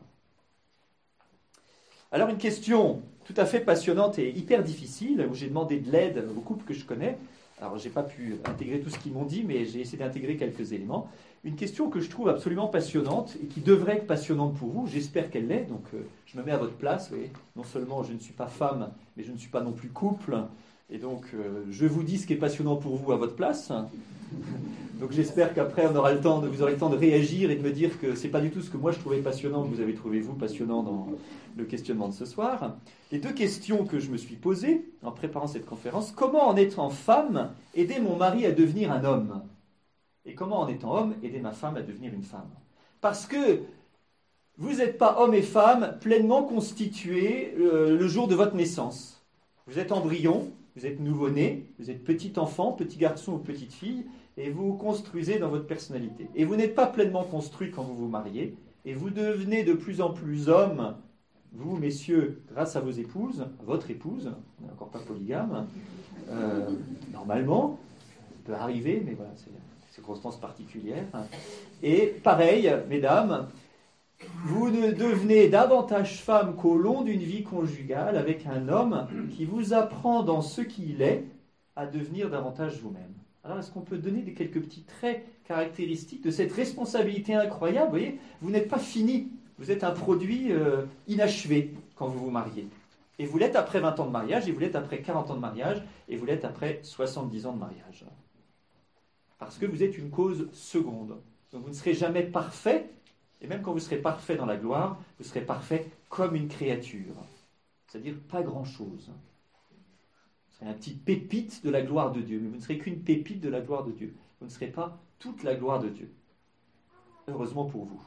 Alors une question tout à fait passionnante et hyper difficile, où j'ai demandé de l'aide aux couples que je connais. Alors je n'ai pas pu intégrer tout ce qu'ils m'ont dit, mais j'ai essayé d'intégrer quelques éléments. Une question que je trouve absolument passionnante, et qui devrait être passionnante pour vous, j'espère qu'elle l'est, donc je me mets à votre place, vous voyez. Non seulement je ne suis pas femme, mais je ne suis pas non plus couple, et donc je vous dis ce qui est passionnant pour vous à votre place. Donc j'espère qu'après vous aurez le temps de réagir et de me dire que ce n'est pas du tout ce que moi je trouvais passionnant, que vous avez trouvé vous passionnant dans le questionnement de ce soir. Les deux questions que je me suis posées en préparant cette conférence: comment en étant femme aider mon mari à devenir un homme? Et comment en étant homme aider ma femme à devenir une femme? Parce que vous n'êtes pas homme et femme pleinement constitués le jour de votre naissance. Vous êtes embryon, vous êtes nouveau-né, vous êtes petit enfant, petit garçon ou petite fille, et vous vous construisez dans votre personnalité. Et vous n'êtes pas pleinement construit quand vous vous mariez, et vous devenez de plus en plus homme, vous, messieurs, grâce à vos épouses, votre épouse, on n'est encore pas polygame, normalement, ça peut arriver, mais voilà, c'est une circonstance particulière. Et pareil, mesdames, vous ne devenez davantage femme qu'au long d'une vie conjugale avec un homme qui vous apprend dans ce qu'il est à devenir davantage vous-même. Alors, est-ce qu'on peut donner quelques petits traits caractéristiques de cette responsabilité incroyable? Vous voyez, vous n'êtes pas fini, vous êtes un produit inachevé quand vous vous mariez. Et vous l'êtes après 20 ans de mariage, et vous l'êtes après 40 ans de mariage, et vous l'êtes après 70 ans de mariage. Parce que vous êtes une cause seconde. Donc vous ne serez jamais parfait, et même quand vous serez parfait dans la gloire, vous serez parfait comme une créature. C'est-à-dire pas grand-chose. Vous serez un petit pépite de la gloire de Dieu, mais vous ne serez qu'une pépite de la gloire de Dieu. Vous ne serez pas toute la gloire de Dieu. Heureusement pour vous.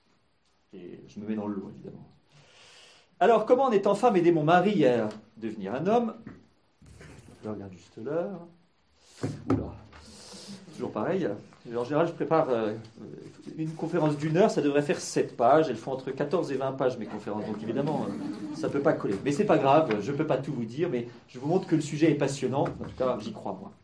Et je me mets dans le lot, évidemment. Alors, comment en étant femme aider mon mari à devenir un homme? Je regarde juste l'heure. Oula. Toujours pareil. En général, je prépare une conférence d'1 heure, ça devrait faire 7 pages. Elles font entre 14 et 20 pages, mes conférences. Donc évidemment, ça ne peut pas coller. Mais ce n'est pas grave, je ne peux pas tout vous dire, mais je vous montre que le sujet est passionnant. En tout cas, j'y crois, moi.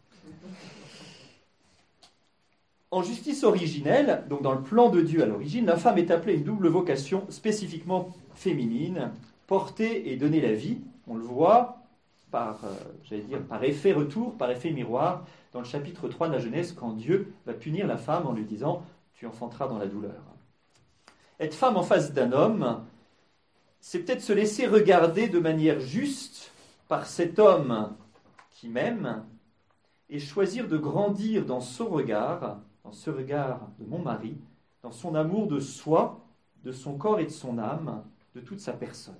En justice originelle, donc dans le plan de Dieu à l'origine, la femme est appelée à une double vocation spécifiquement féminine, porter et donner la vie. On le voit par effet retour, par effet miroir, dans le chapitre 3 de la Genèse, quand Dieu va punir la femme en lui disant « Tu enfanteras dans la douleur ». Être femme en face d'un homme, c'est peut-être se laisser regarder de manière juste par cet homme qui m'aime et choisir de grandir dans ce regard de mon mari, dans son amour de soi, de son corps et de son âme, de toute sa personne.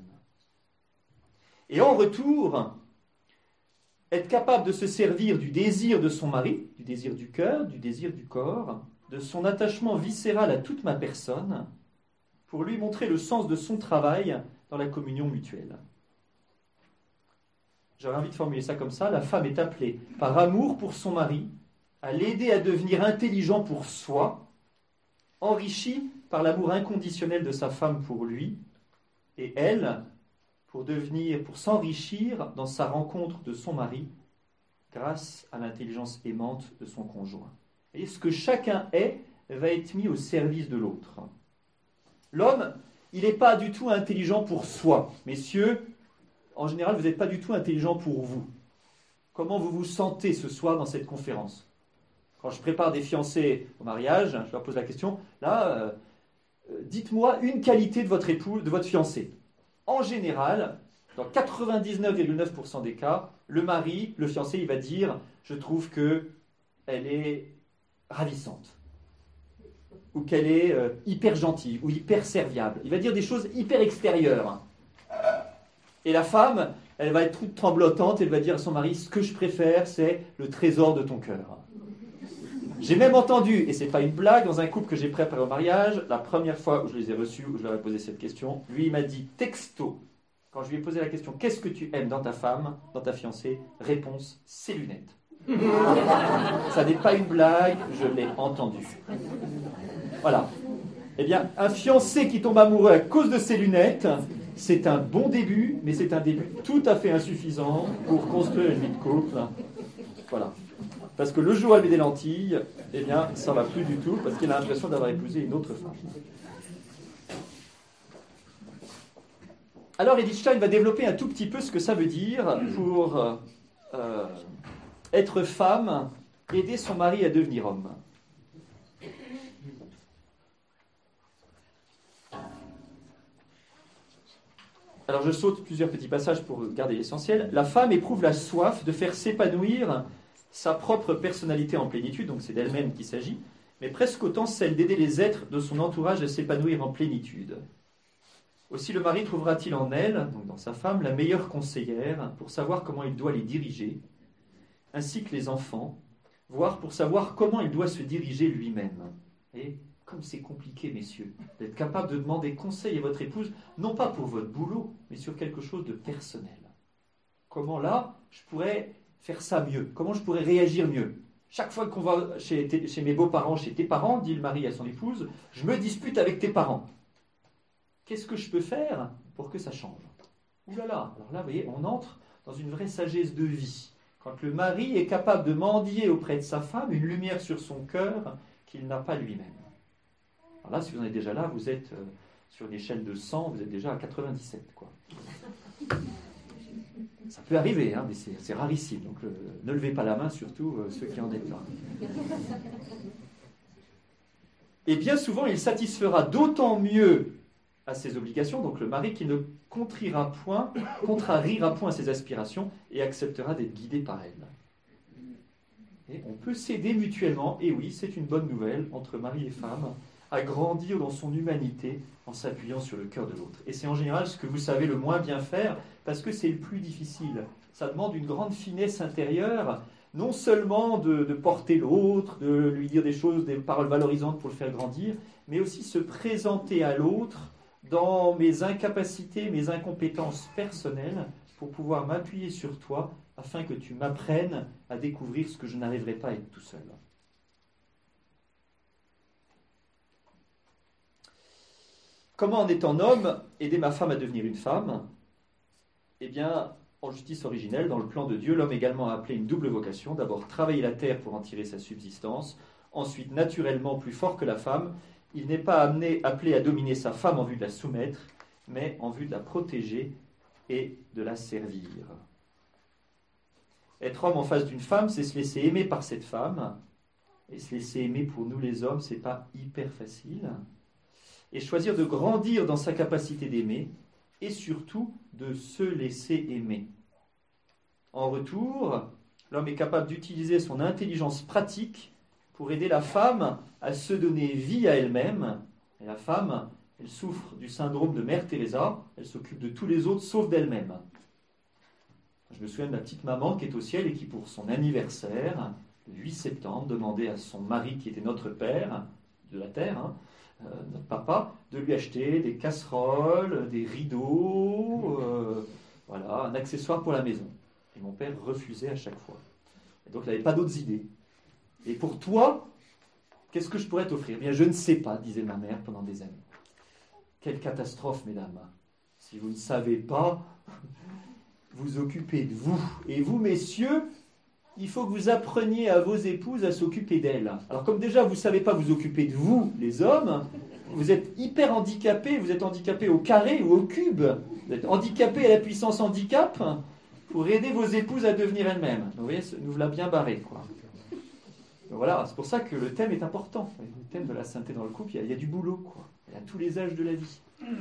Et en retour, être capable de se servir du désir de son mari, du désir du cœur, du désir du corps, de son attachement viscéral à toute ma personne, pour lui montrer le sens de son travail dans la communion mutuelle. J'aurais envie de formuler ça comme ça. La femme est appelée, par amour pour son mari, à l'aider à devenir intelligent pour soi, enrichi par l'amour inconditionnel de sa femme pour lui, et elle, pour s'enrichir dans sa rencontre de son mari, grâce à l'intelligence aimante de son conjoint. Et ce que chacun est va être mis au service de l'autre. L'homme, il n'est pas du tout intelligent pour soi. Messieurs, en général, vous n'êtes pas du tout intelligent pour vous. Comment vous vous sentez ce soir dans cette conférence ? Quand je prépare des fiancés au mariage, je leur pose la question, là, dites-moi une qualité de votre époux, de votre fiancé. En général, dans 99,9% des cas, le mari, le fiancé, il va dire « je trouve qu'elle est ravissante » ou qu'elle est hyper gentille ou hyper serviable. Il va dire des choses hyper extérieures. Et la femme, elle va être toute tremblotante, elle va dire à son mari « ce que je préfère, c'est le trésor de ton cœur ». J'ai même entendu, et c'est pas une blague, dans un couple que j'ai préparé au mariage, la première fois où je les ai reçus, où je leur ai posé cette question, lui il m'a dit texto, quand je lui ai posé la question « qu'est-ce que tu aimes dans ta femme, dans ta fiancée ?» Réponse « ses lunettes ». Ça n'est pas une blague, je l'ai entendu. Voilà. Eh bien, un fiancé qui tombe amoureux à cause de ses lunettes, c'est un bon début, mais c'est un début tout à fait insuffisant pour construire une vie de couple. Voilà. Parce que le jour où elle met des lentilles, eh bien, ça ne va plus du tout, parce qu'il a l'impression d'avoir épousé une autre femme. Alors, Edith Stein va développer un tout petit peu ce que ça veut dire pour être femme, aider son mari à devenir homme. Alors je saute plusieurs petits passages pour garder l'essentiel. La femme éprouve la soif de faire s'épanouir sa propre personnalité en plénitude, donc c'est d'elle-même qu'il s'agit, mais presque autant celle d'aider les êtres de son entourage à s'épanouir en plénitude. Aussi le mari trouvera-t-il en elle, donc dans sa femme, la meilleure conseillère pour savoir comment il doit les diriger, ainsi que les enfants, voire pour savoir comment il doit se diriger lui-même. Et comme c'est compliqué, messieurs, d'être capable de demander conseil à votre épouse, non pas pour votre boulot, mais sur quelque chose de personnel. Comment là, je pourrais faire ça mieux ? Comment je pourrais réagir mieux ? Chaque fois qu'on va chez mes beaux-parents, chez tes parents, dit le mari à son épouse, je me dispute avec tes parents. Qu'est-ce que je peux faire pour que ça change ? Ouh là là, alors là, vous voyez, on entre dans une vraie sagesse de vie. Quand le mari est capable de mendier auprès de sa femme une lumière sur son cœur qu'il n'a pas lui-même. Alors là, si vous en êtes déjà là, vous êtes sur une échelle de 100, vous êtes déjà à 97, quoi. Ça peut arriver, hein, mais c'est rarissime. Donc ne levez pas la main, surtout ceux qui en êtes là. Et bien souvent, il satisfera d'autant mieux à ses obligations, donc le mari, qui ne contrariera point ses aspirations et acceptera d'être guidé par elle. Et on peut s'aider mutuellement, et oui, c'est une bonne nouvelle, entre mari et femme, à grandir dans son humanité en s'appuyant sur le cœur de l'autre. Et c'est en général ce que vous savez le moins bien faire, parce que c'est le plus difficile. Ça demande une grande finesse intérieure, non seulement de porter l'autre, de lui dire des choses, des paroles valorisantes pour le faire grandir, mais aussi se présenter à l'autre dans mes incapacités, mes incompétences personnelles, pour pouvoir m'appuyer sur toi, afin que tu m'apprennes à découvrir ce que je n'arriverai pas à être tout seul. Comment, en étant homme, aider ma femme à devenir une femme ? Eh bien, en justice originelle, dans le plan de Dieu, l'homme également a appelé une double vocation. D'abord, travailler la terre pour en tirer sa subsistance. Ensuite, naturellement, plus fort que la femme, il n'est pas appelé à dominer sa femme en vue de la soumettre, mais en vue de la protéger et de la servir. Être homme en face d'une femme, c'est se laisser aimer par cette femme. Et se laisser aimer pour nous les hommes, c'est pas hyper facile. Et choisir de grandir dans sa capacité d'aimer, et surtout de se laisser aimer. En retour, L'homme est capable d'utiliser son intelligence pratique pour aider la femme à se donner vie à elle-même. Et la femme, elle souffre du syndrome de Mère Teresa, elle s'occupe de tous les autres sauf d'elle-même. Je me souviens de la petite maman qui est au ciel et qui, pour son anniversaire, le 8 septembre, demandait à son mari, qui était notre père, de la terre, notre papa, de lui acheter des casseroles, des rideaux, voilà, un accessoire pour la maison. Et mon père refusait à chaque fois. Et donc il n'avait pas d'autres idées. Et pour toi, qu'est-ce que je pourrais t'offrir ? Eh bien, je ne sais pas, disait ma mère pendant des années. Quelle catastrophe, mesdames. Si vous ne savez pas, vous occupez de vous. Et vous, messieurs, il faut que vous appreniez à vos épouses à s'occuper d'elles. Alors comme déjà vous ne savez pas vous occuper de vous, les hommes, vous êtes hyper handicapés, vous êtes handicapés au carré ou au cube, vous êtes handicapés à la puissance handicap pour aider vos épouses à devenir elles-mêmes. Donc, vous voyez, nous voilà bien barrés, quoi. Donc, voilà, c'est pour ça que le thème est important. Le thème de la sainteté dans le couple, il y a du boulot, quoi. Il y a tous les âges de la vie.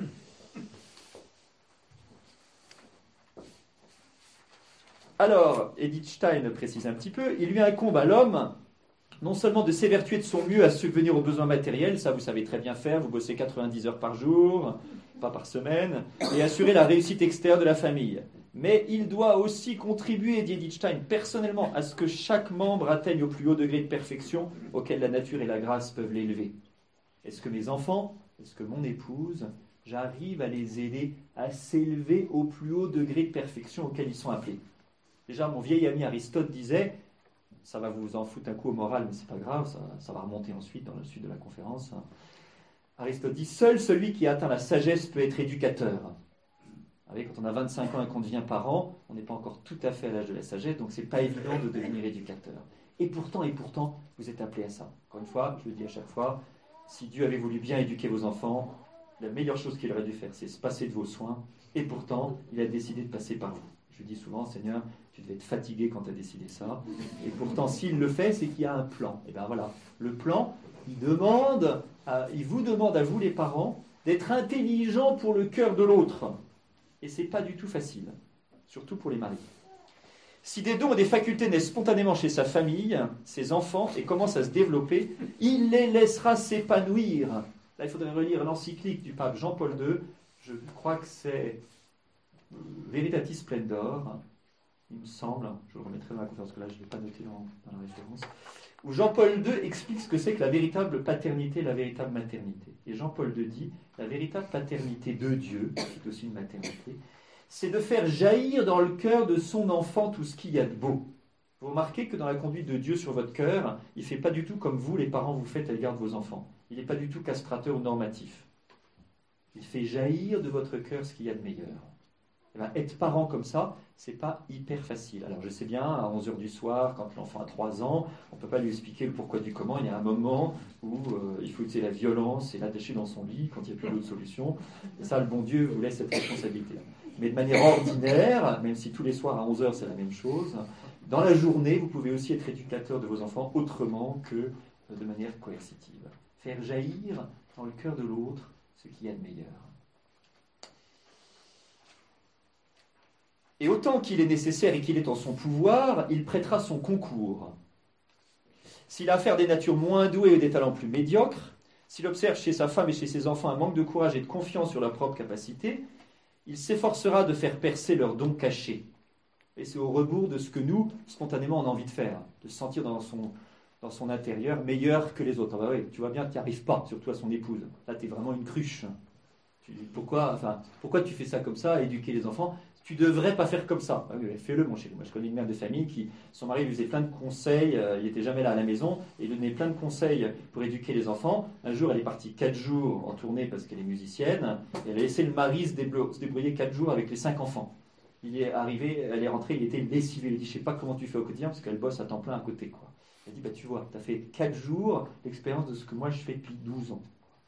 Alors, Edith Stein précise un petit peu, il lui incombe à l'homme non seulement de s'évertuer de son mieux à subvenir aux besoins matériels, ça vous savez très bien faire, vous bossez 90 heures par jour, pas par semaine, et assurer la réussite externe de la famille. Mais il doit aussi contribuer, dit Edith Stein, personnellement, à ce que chaque membre atteigne au plus haut degré de perfection auquel la nature et la grâce peuvent l'élever. Est-ce que mes enfants, est-ce que mon épouse, j'arrive à les aider à s'élever au plus haut degré de perfection auquel ils sont appelés ? Déjà, mon vieil ami Aristote disait, ça va vous en foutre un coup au moral, mais c'est pas grave, ça va remonter ensuite dans la suite de la conférence. Aristote dit, seul celui qui atteint la sagesse peut être éducateur. Vous savez, quand on a 25 ans et qu'on devient parent, on n'est pas encore tout à fait à l'âge de la sagesse, donc c'est pas évident de devenir éducateur. Et pourtant, vous êtes appelé à ça. Encore une fois, je le dis à chaque fois, si Dieu avait voulu bien éduquer vos enfants, la meilleure chose qu'il aurait dû faire, c'est se passer de vos soins, et pourtant, il a décidé de passer par vous. Je dis souvent, Seigneur, tu devais être fatigué quand tu as décidé ça. Et pourtant, s'il le fait, c'est qu'il y a un plan. Et bien voilà, le plan, il vous demande à vous, les parents, d'être intelligents pour le cœur de l'autre. Et ce n'est pas du tout facile, surtout pour les maris. Si des dons et des facultés naissent spontanément chez sa famille, ses enfants, et commencent à se développer, il les laissera s'épanouir. Là, il faudrait relire l'encyclique du pape Jean-Paul II. Je crois que c'est Veritatis Splendor, il me semble, je le remettrai dans la conférence, parce que là je ne l'ai pas noté dans la référence, où Jean-Paul II explique ce que c'est que la véritable paternité et la véritable maternité. Et Jean-Paul II dit, la véritable paternité de Dieu, qui est aussi une maternité, c'est de faire jaillir dans le cœur de son enfant tout ce qu'il y a de beau. Vous remarquez que dans la conduite de Dieu sur votre cœur, il ne fait pas du tout comme vous, les parents, vous faites à l'égard de vos enfants. Il n'est pas du tout castrateur ou normatif. Il fait jaillir de votre cœur ce qu'il y a de meilleur. Eh bien, être parent comme ça, c'est pas hyper facile. Alors je sais bien, à 11h du soir, quand l'enfant a 3 ans, on ne peut pas lui expliquer le pourquoi du comment. Il y a un moment où il faut utiliser la violence et l'attacher dans son lit quand il n'y a plus d'autre solution. Et ça, le bon Dieu vous laisse cette responsabilité-là. Mais de manière ordinaire, même si tous les soirs à 11h c'est la même chose, dans la journée, vous pouvez aussi être éducateur de vos enfants autrement que de manière coercitive. Faire jaillir dans le cœur de l'autre ce qu'il y a de meilleur. Et autant qu'il est nécessaire et qu'il est en son pouvoir, il prêtera son concours. S'il a affaire des natures moins douées et des talents plus médiocres, s'il observe chez sa femme et chez ses enfants un manque de courage et de confiance sur leurs propres capacités, il s'efforcera de faire percer leurs dons cachés. Et c'est au rebours de ce que nous, spontanément, on a envie de faire, de se sentir dans son intérieur meilleur que les autres. Ah bah oui, tu vois bien que tu n'y arrives pas, surtout à son épouse. Là, tu es vraiment une cruche. Pourquoi tu fais ça comme ça, éduquer les enfants ? Tu ne devrais pas faire comme ça. Ah oui, fais-le, mon chéri. Moi, je connais une mère de famille qui, son mari lui faisait plein de conseils, il n'était jamais là à la maison, et il lui donnait plein de conseils pour éduquer les enfants. Un jour, elle est partie 4 jours en tournée parce qu'elle est musicienne, et elle a laissé le mari se débrouiller 4 jours avec les 5 enfants. Il est arrivé, elle est rentrée, il était lessivé. Il dit, je ne sais pas comment tu fais au quotidien, parce qu'elle bosse à temps plein à côté, quoi. Elle dit, bah, tu vois, tu as fait 4 jours l'expérience de ce que moi je fais depuis 12 ans.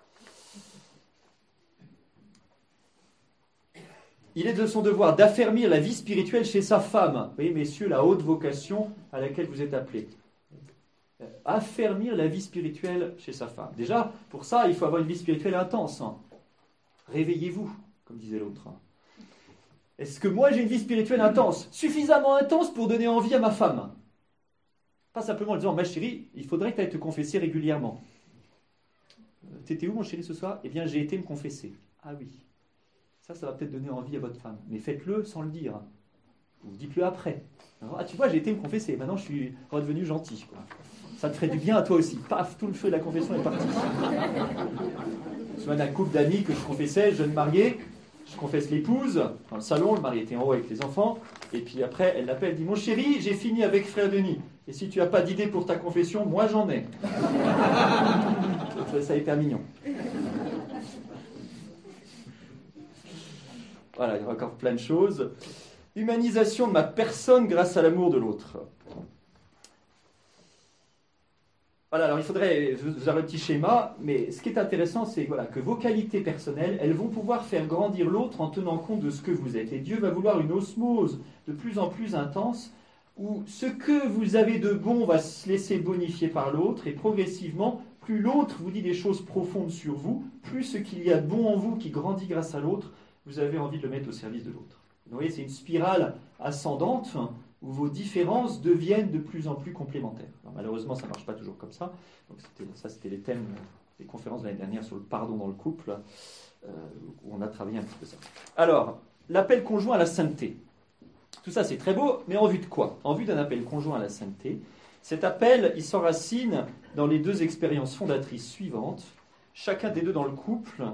Il est de son devoir d'affermir la vie spirituelle chez sa femme. Vous voyez, messieurs, la haute vocation à laquelle vous êtes appelés. Affermir la vie spirituelle chez sa femme. Déjà, pour ça, il faut avoir une vie spirituelle intense. Réveillez-vous, comme disait l'autre. Est-ce que moi, j'ai une vie spirituelle intense ? Suffisamment intense pour donner envie à ma femme. Pas simplement en disant, ma chérie, il faudrait que tu ailles te confesser régulièrement. T'étais où, mon chéri, ce soir? Eh bien, j'ai été me confesser. Ah oui. Ça va peut-être donner envie à votre femme. Mais faites-le sans le dire. Ou dites-le après. Alors, ah, tu vois, j'ai été me confesser. Maintenant, je suis redevenu gentil, quoi. Ça te ferait du bien à toi aussi. Paf, tout le feu de la confession est parti. Je me souviens d'un couple d'amis que je confessais, jeune marié. Je confesse l'épouse dans le salon, le mari était en haut avec les enfants. Et puis après, elle l'appelle, elle dit, mon chéri, j'ai fini avec frère Denis. Et si tu n'as pas d'idée pour ta confession, moi j'en ai. Ça a été mignon. Voilà, il y a encore plein de choses. Humanisation de ma personne grâce à l'amour de l'autre. Voilà, alors il faudrait, vous avez un petit schéma, mais ce qui est intéressant, c'est voilà, que vos qualités personnelles, elles vont pouvoir faire grandir l'autre en tenant compte de ce que vous êtes. Et Dieu va vouloir une osmose de plus en plus intense, où ce que vous avez de bon va se laisser bonifier par l'autre, et progressivement, plus l'autre vous dit des choses profondes sur vous, plus ce qu'il y a de bon en vous qui grandit grâce à l'autre, vous avez envie de le mettre au service de l'autre. Vous voyez, c'est une spirale ascendante, où vos différences deviennent de plus en plus complémentaires. Alors, malheureusement, ça ne marche pas toujours comme ça. Donc, c'était les thèmes des conférences de l'année dernière sur le pardon dans le couple, où on a travaillé un petit peu ça. Alors, l'appel conjoint à la sainteté. Tout ça, c'est très beau, mais en vue de quoi? En vue d'un appel conjoint à la sainteté. Cet appel, il s'enracine dans les deux expériences fondatrices suivantes. Chacun des deux dans le couple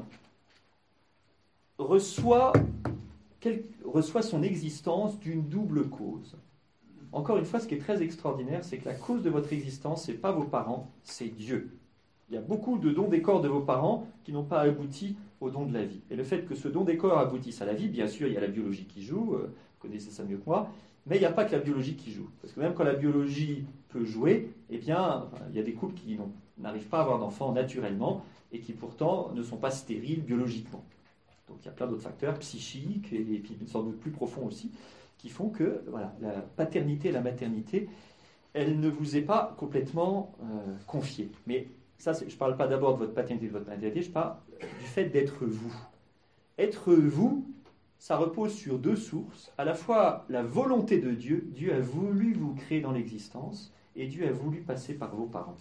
reçoit son existence d'une double cause. Encore une fois, ce qui est très extraordinaire, c'est que la cause de votre existence, ce n'est pas vos parents, c'est Dieu. Il y a beaucoup de dons des corps de vos parents qui n'ont pas abouti au don de la vie. Et le fait que ce don des corps aboutisse à la vie, bien sûr, il y a la biologie qui joue, vous connaissez ça mieux que moi, mais il n'y a pas que la biologie qui joue. Parce que même quand la biologie peut jouer, eh bien, il y a des couples qui n'arrivent pas à avoir d'enfants naturellement et qui pourtant ne sont pas stériles biologiquement. Donc il y a plein d'autres facteurs psychiques et puis sans doute plus profonds aussi, qui font que voilà, la paternité et la maternité, elle ne vous est pas complètement confiée. Mais ça, je ne parle pas d'abord de votre paternité et de votre maternité, je parle du fait d'être vous. Être vous, ça repose sur deux sources. À la fois la volonté de Dieu, Dieu a voulu vous créer dans l'existence, et Dieu a voulu passer par vos parents.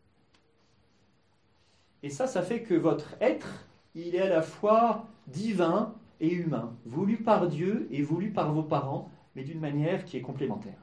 Et ça fait que votre être, il est à la fois divin et humain, voulu par Dieu et voulu par vos parents, mais d'une manière qui est complémentaire.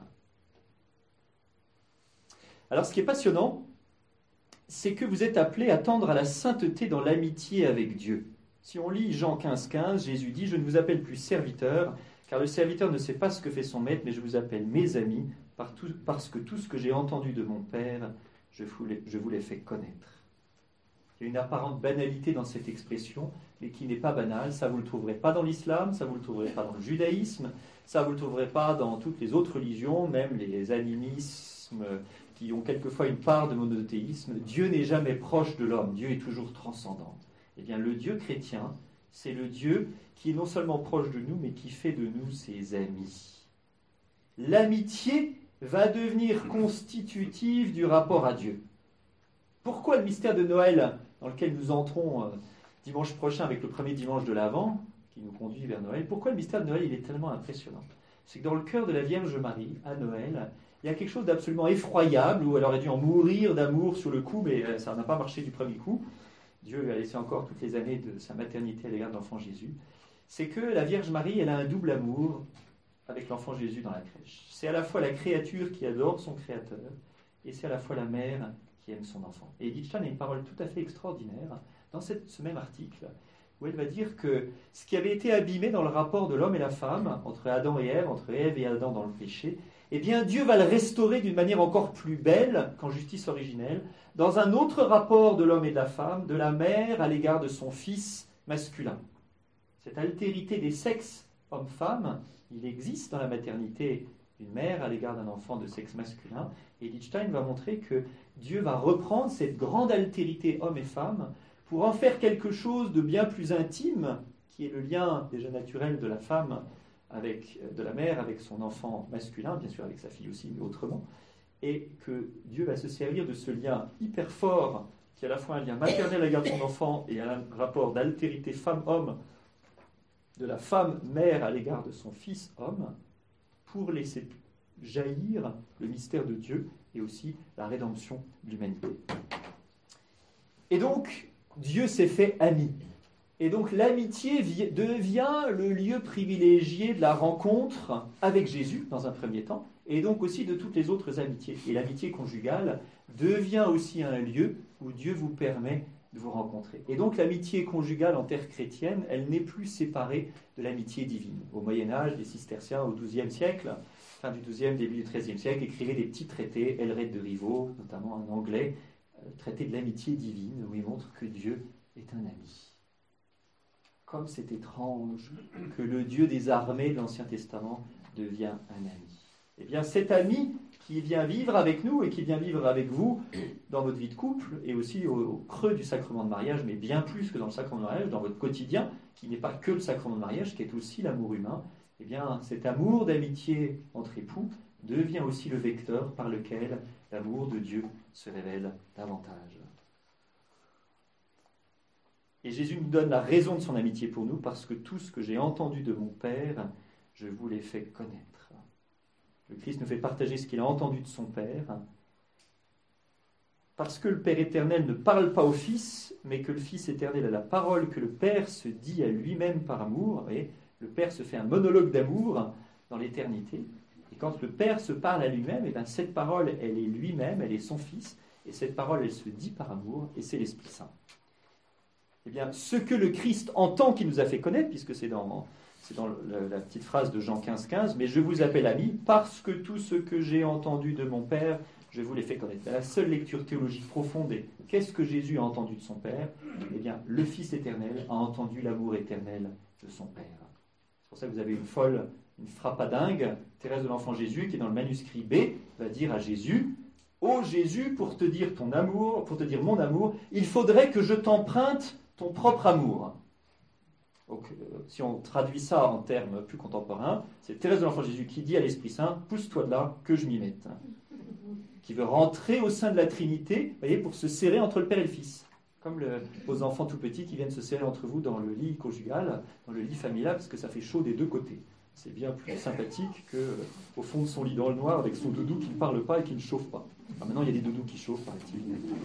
Alors ce qui est passionnant, c'est que vous êtes appelés à tendre à la sainteté dans l'amitié avec Dieu. Si on lit Jean 15, Jésus dit « Je ne vous appelle plus serviteur, car le serviteur ne sait pas ce que fait son maître, mais je vous appelle mes amis, parce que tout ce que j'ai entendu de mon Père, je vous l'ai fait connaître. » Il y a une apparente banalité dans cette expression, mais qui n'est pas banale. Ça, vous ne le trouverez pas dans l'islam, ça, vous ne le trouverez pas dans le judaïsme, ça, vous ne le trouverez pas dans toutes les autres religions, même les animismes qui ont quelquefois une part de monothéisme. Dieu n'est jamais proche de l'homme, Dieu est toujours transcendant. Eh bien, le Dieu chrétien, c'est le Dieu qui est non seulement proche de nous, mais qui fait de nous ses amis. L'amitié va devenir constitutive du rapport à Dieu. Pourquoi le mystère de Noël, dans lequel nous entrons dimanche prochain avec le premier dimanche de l'Avent, qui nous conduit vers Noël, pourquoi le mystère de Noël il est tellement impressionnant? C'est que dans le cœur de la Vierge Marie, à Noël, il y a quelque chose d'absolument effroyable, où elle aurait dû en mourir d'amour sur le coup, mais ça n'a pas marché du premier coup. Dieu lui a laissé encore toutes les années de sa maternité à l'égard de l'enfant Jésus. C'est que la Vierge Marie, elle a un double amour avec l'enfant Jésus dans la crèche. C'est à la fois la créature qui adore son Créateur, et c'est à la fois la mère qui aime son enfant. Et Edith Stein a une parole tout à fait extraordinaire dans ce même article, où elle va dire que ce qui avait été abîmé dans le rapport de l'homme et la femme, entre Adam et Ève, entre Ève et Adam dans le péché, eh bien Dieu va le restaurer d'une manière encore plus belle qu'en justice originelle, dans un autre rapport de l'homme et de la femme, de la mère à l'égard de son fils masculin. Cette altérité des sexes homme-femme, il existe dans la maternité une mère à l'égard d'un enfant de sexe masculin, et Edith Stein va montrer que Dieu va reprendre cette grande altérité homme et femme pour en faire quelque chose de bien plus intime, qui est le lien déjà naturel de la femme de la mère avec son enfant masculin, bien sûr avec sa fille aussi, mais autrement, et que Dieu va se servir de ce lien hyper fort, qui est à la fois un lien maternel à l'égard de son enfant et un rapport d'altérité femme-homme, de la femme mère à l'égard de son fils homme, pour laisser jaillir le mystère de Dieu et aussi la rédemption de l'humanité. Et donc, Dieu s'est fait ami. Et donc, l'amitié devient le lieu privilégié de la rencontre avec Jésus, dans un premier temps, et donc aussi de toutes les autres amitiés. Et l'amitié conjugale devient aussi un lieu où Dieu vous permet de vous rencontrer. Et donc, l'amitié conjugale en terre chrétienne, elle n'est plus séparée de l'amitié divine. Au Moyen-Âge, les cisterciens, au XIIe siècle, fin du XIIe, début du XIIIe siècle, écrivaient des petits traités, Elred de Rivaux, notamment un anglais, traité de l'amitié divine, où il montre que Dieu est un ami. Comme c'est étrange que le Dieu des armées de l'Ancien Testament devient un ami. Eh bien, cet ami qui vient vivre avec nous et qui vient vivre avec vous dans votre vie de couple et aussi au creux du sacrement de mariage, mais bien plus que dans le sacrement de mariage, dans votre quotidien, qui n'est pas que le sacrement de mariage, qui est aussi l'amour humain, eh bien, cet amour d'amitié entre époux devient aussi le vecteur par lequel l'amour de Dieu se révèle davantage. Et Jésus nous donne la raison de son amitié pour nous, parce que tout ce que j'ai entendu de mon Père, je vous l'ai fait connaître. Le Christ nous fait partager ce qu'il a entendu de son Père, parce que le Père éternel ne parle pas au Fils, mais que le Fils éternel a la parole que le Père se dit à lui-même par amour. Vous voyez, le Père se fait un monologue d'amour dans l'éternité. Et quand le Père se parle à lui-même, et bien cette parole, elle est lui-même, elle est son Fils, et cette parole, elle se dit par amour, et c'est l'Esprit Saint. Eh bien, ce que le Christ entend qu'il nous a fait connaître, puisque c'est dans la petite phrase de Jean 15, mais je vous appelle amis, parce que tout ce que j'ai entendu de mon Père, je vous l'ai fait connaître. La seule lecture théologique profonde est qu'est-ce que Jésus a entendu de son Père? Eh bien, le Fils éternel a entendu l'amour éternel de son Père. C'est pour ça que vous avez une frappadingue, Thérèse de l'Enfant Jésus, qui est dans le manuscrit B, va dire à Jésus: ô Jésus, pour te dire ton amour, pour te dire mon amour, il faudrait que je t'emprunte ton propre amour. Donc, si on traduit ça en termes plus contemporains, c'est Thérèse de l'Enfant Jésus qui dit à l'Esprit Saint: pousse-toi de là, que je m'y mette. Qui veut rentrer au sein de la Trinité, vous voyez, pour se serrer entre le Père et le Fils. Comme vos enfants tout petits qui viennent se serrer entre vous dans le lit conjugal, dans le lit familial, parce que ça fait chaud des deux côtés. C'est bien plus sympathique qu'au fond de son lit dans le noir avec son doudou qui ne parle pas et qui ne chauffe pas. Enfin, maintenant, il y a des doudous qui chauffent, paraît-il.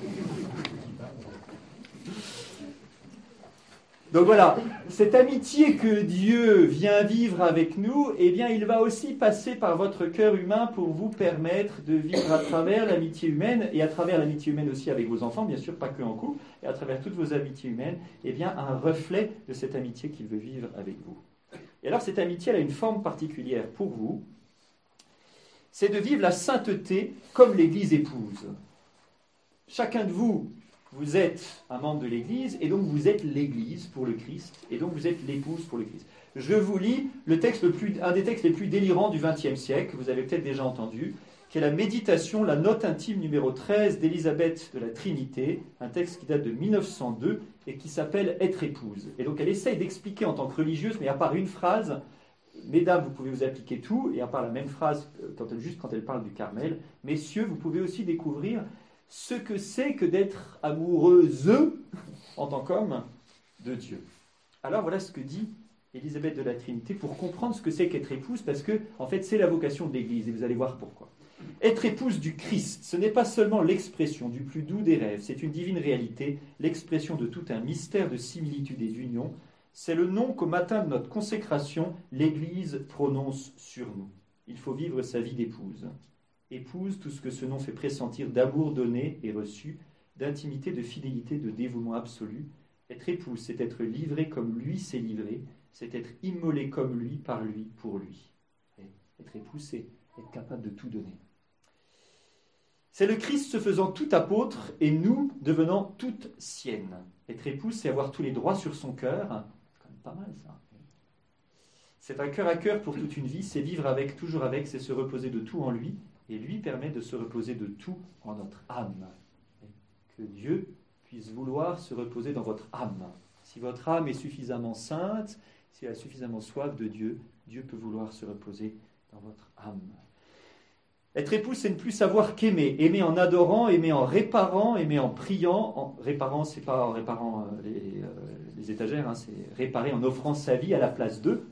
Donc voilà, cette amitié que Dieu vient vivre avec nous, eh bien, il va aussi passer par votre cœur humain pour vous permettre de vivre à travers l'amitié humaine, et à travers l'amitié humaine aussi avec vos enfants, bien sûr, pas que en couple, et à travers toutes vos amitiés humaines, eh bien, un reflet de cette amitié qu'il veut vivre avec vous. Et alors, cette amitié, elle a une forme particulière pour vous, c'est de vivre la sainteté comme l'Église épouse. Chacun de vous, vous êtes un membre de l'Église, et donc vous êtes l'Église pour le Christ, et donc vous êtes l'épouse pour le Christ. Je vous lis un des textes les plus délirants du XXe siècle, que vous avez peut-être déjà entendu, qui est la méditation, la note intime numéro 13 d'Élisabeth de la Trinité, un texte qui date de 1902 et qui s'appelle « Être épouse ». Et donc elle essaye d'expliquer en tant que religieuse, mais à part une phrase, mesdames, vous pouvez vous appliquer tout, et à part la même phrase, quand elle parle du Carmel, messieurs, vous pouvez aussi découvrir ce que c'est que d'être amoureuse en tant qu'homme de Dieu. Alors voilà ce que dit Élisabeth de la Trinité pour comprendre ce que c'est qu'être épouse, parce que en fait c'est la vocation de l'Église, et vous allez voir pourquoi. Être épouse du Christ, ce n'est pas seulement l'expression du plus doux des rêves, c'est une divine réalité, l'expression de tout un mystère de similitude et d'union. C'est le nom qu'au matin de notre consécration, l'Église prononce sur nous. Il faut vivre sa vie d'épouse. Épouse, tout ce que ce nom fait pressentir d'amour donné et reçu, d'intimité, de fidélité, de dévouement absolu. Être épouse, c'est être livré comme lui s'est livré, c'est être immolé comme lui, par lui, pour lui. Et être épouse, c'est être capable de tout donner. C'est le Christ se faisant tout apôtre et nous devenant toutes siennes. Être épouse, c'est avoir tous les droits sur son cœur. C'est quand même pas mal ça. C'est un cœur à cœur pour toute une vie, c'est vivre avec, toujours avec, c'est se reposer de tout en lui, et lui permet de se reposer de tout en notre âme. Et que Dieu puisse vouloir se reposer dans votre âme. Si votre âme est suffisamment sainte, si elle a suffisamment soif de Dieu, Dieu peut vouloir se reposer dans votre âme. Être épouse, c'est ne plus savoir qu'aimer. Aimer en adorant, aimer en réparant, aimer en priant. En réparant, c'est pas en réparant les étagères, hein, c'est réparer en offrant sa vie à la place d'eux.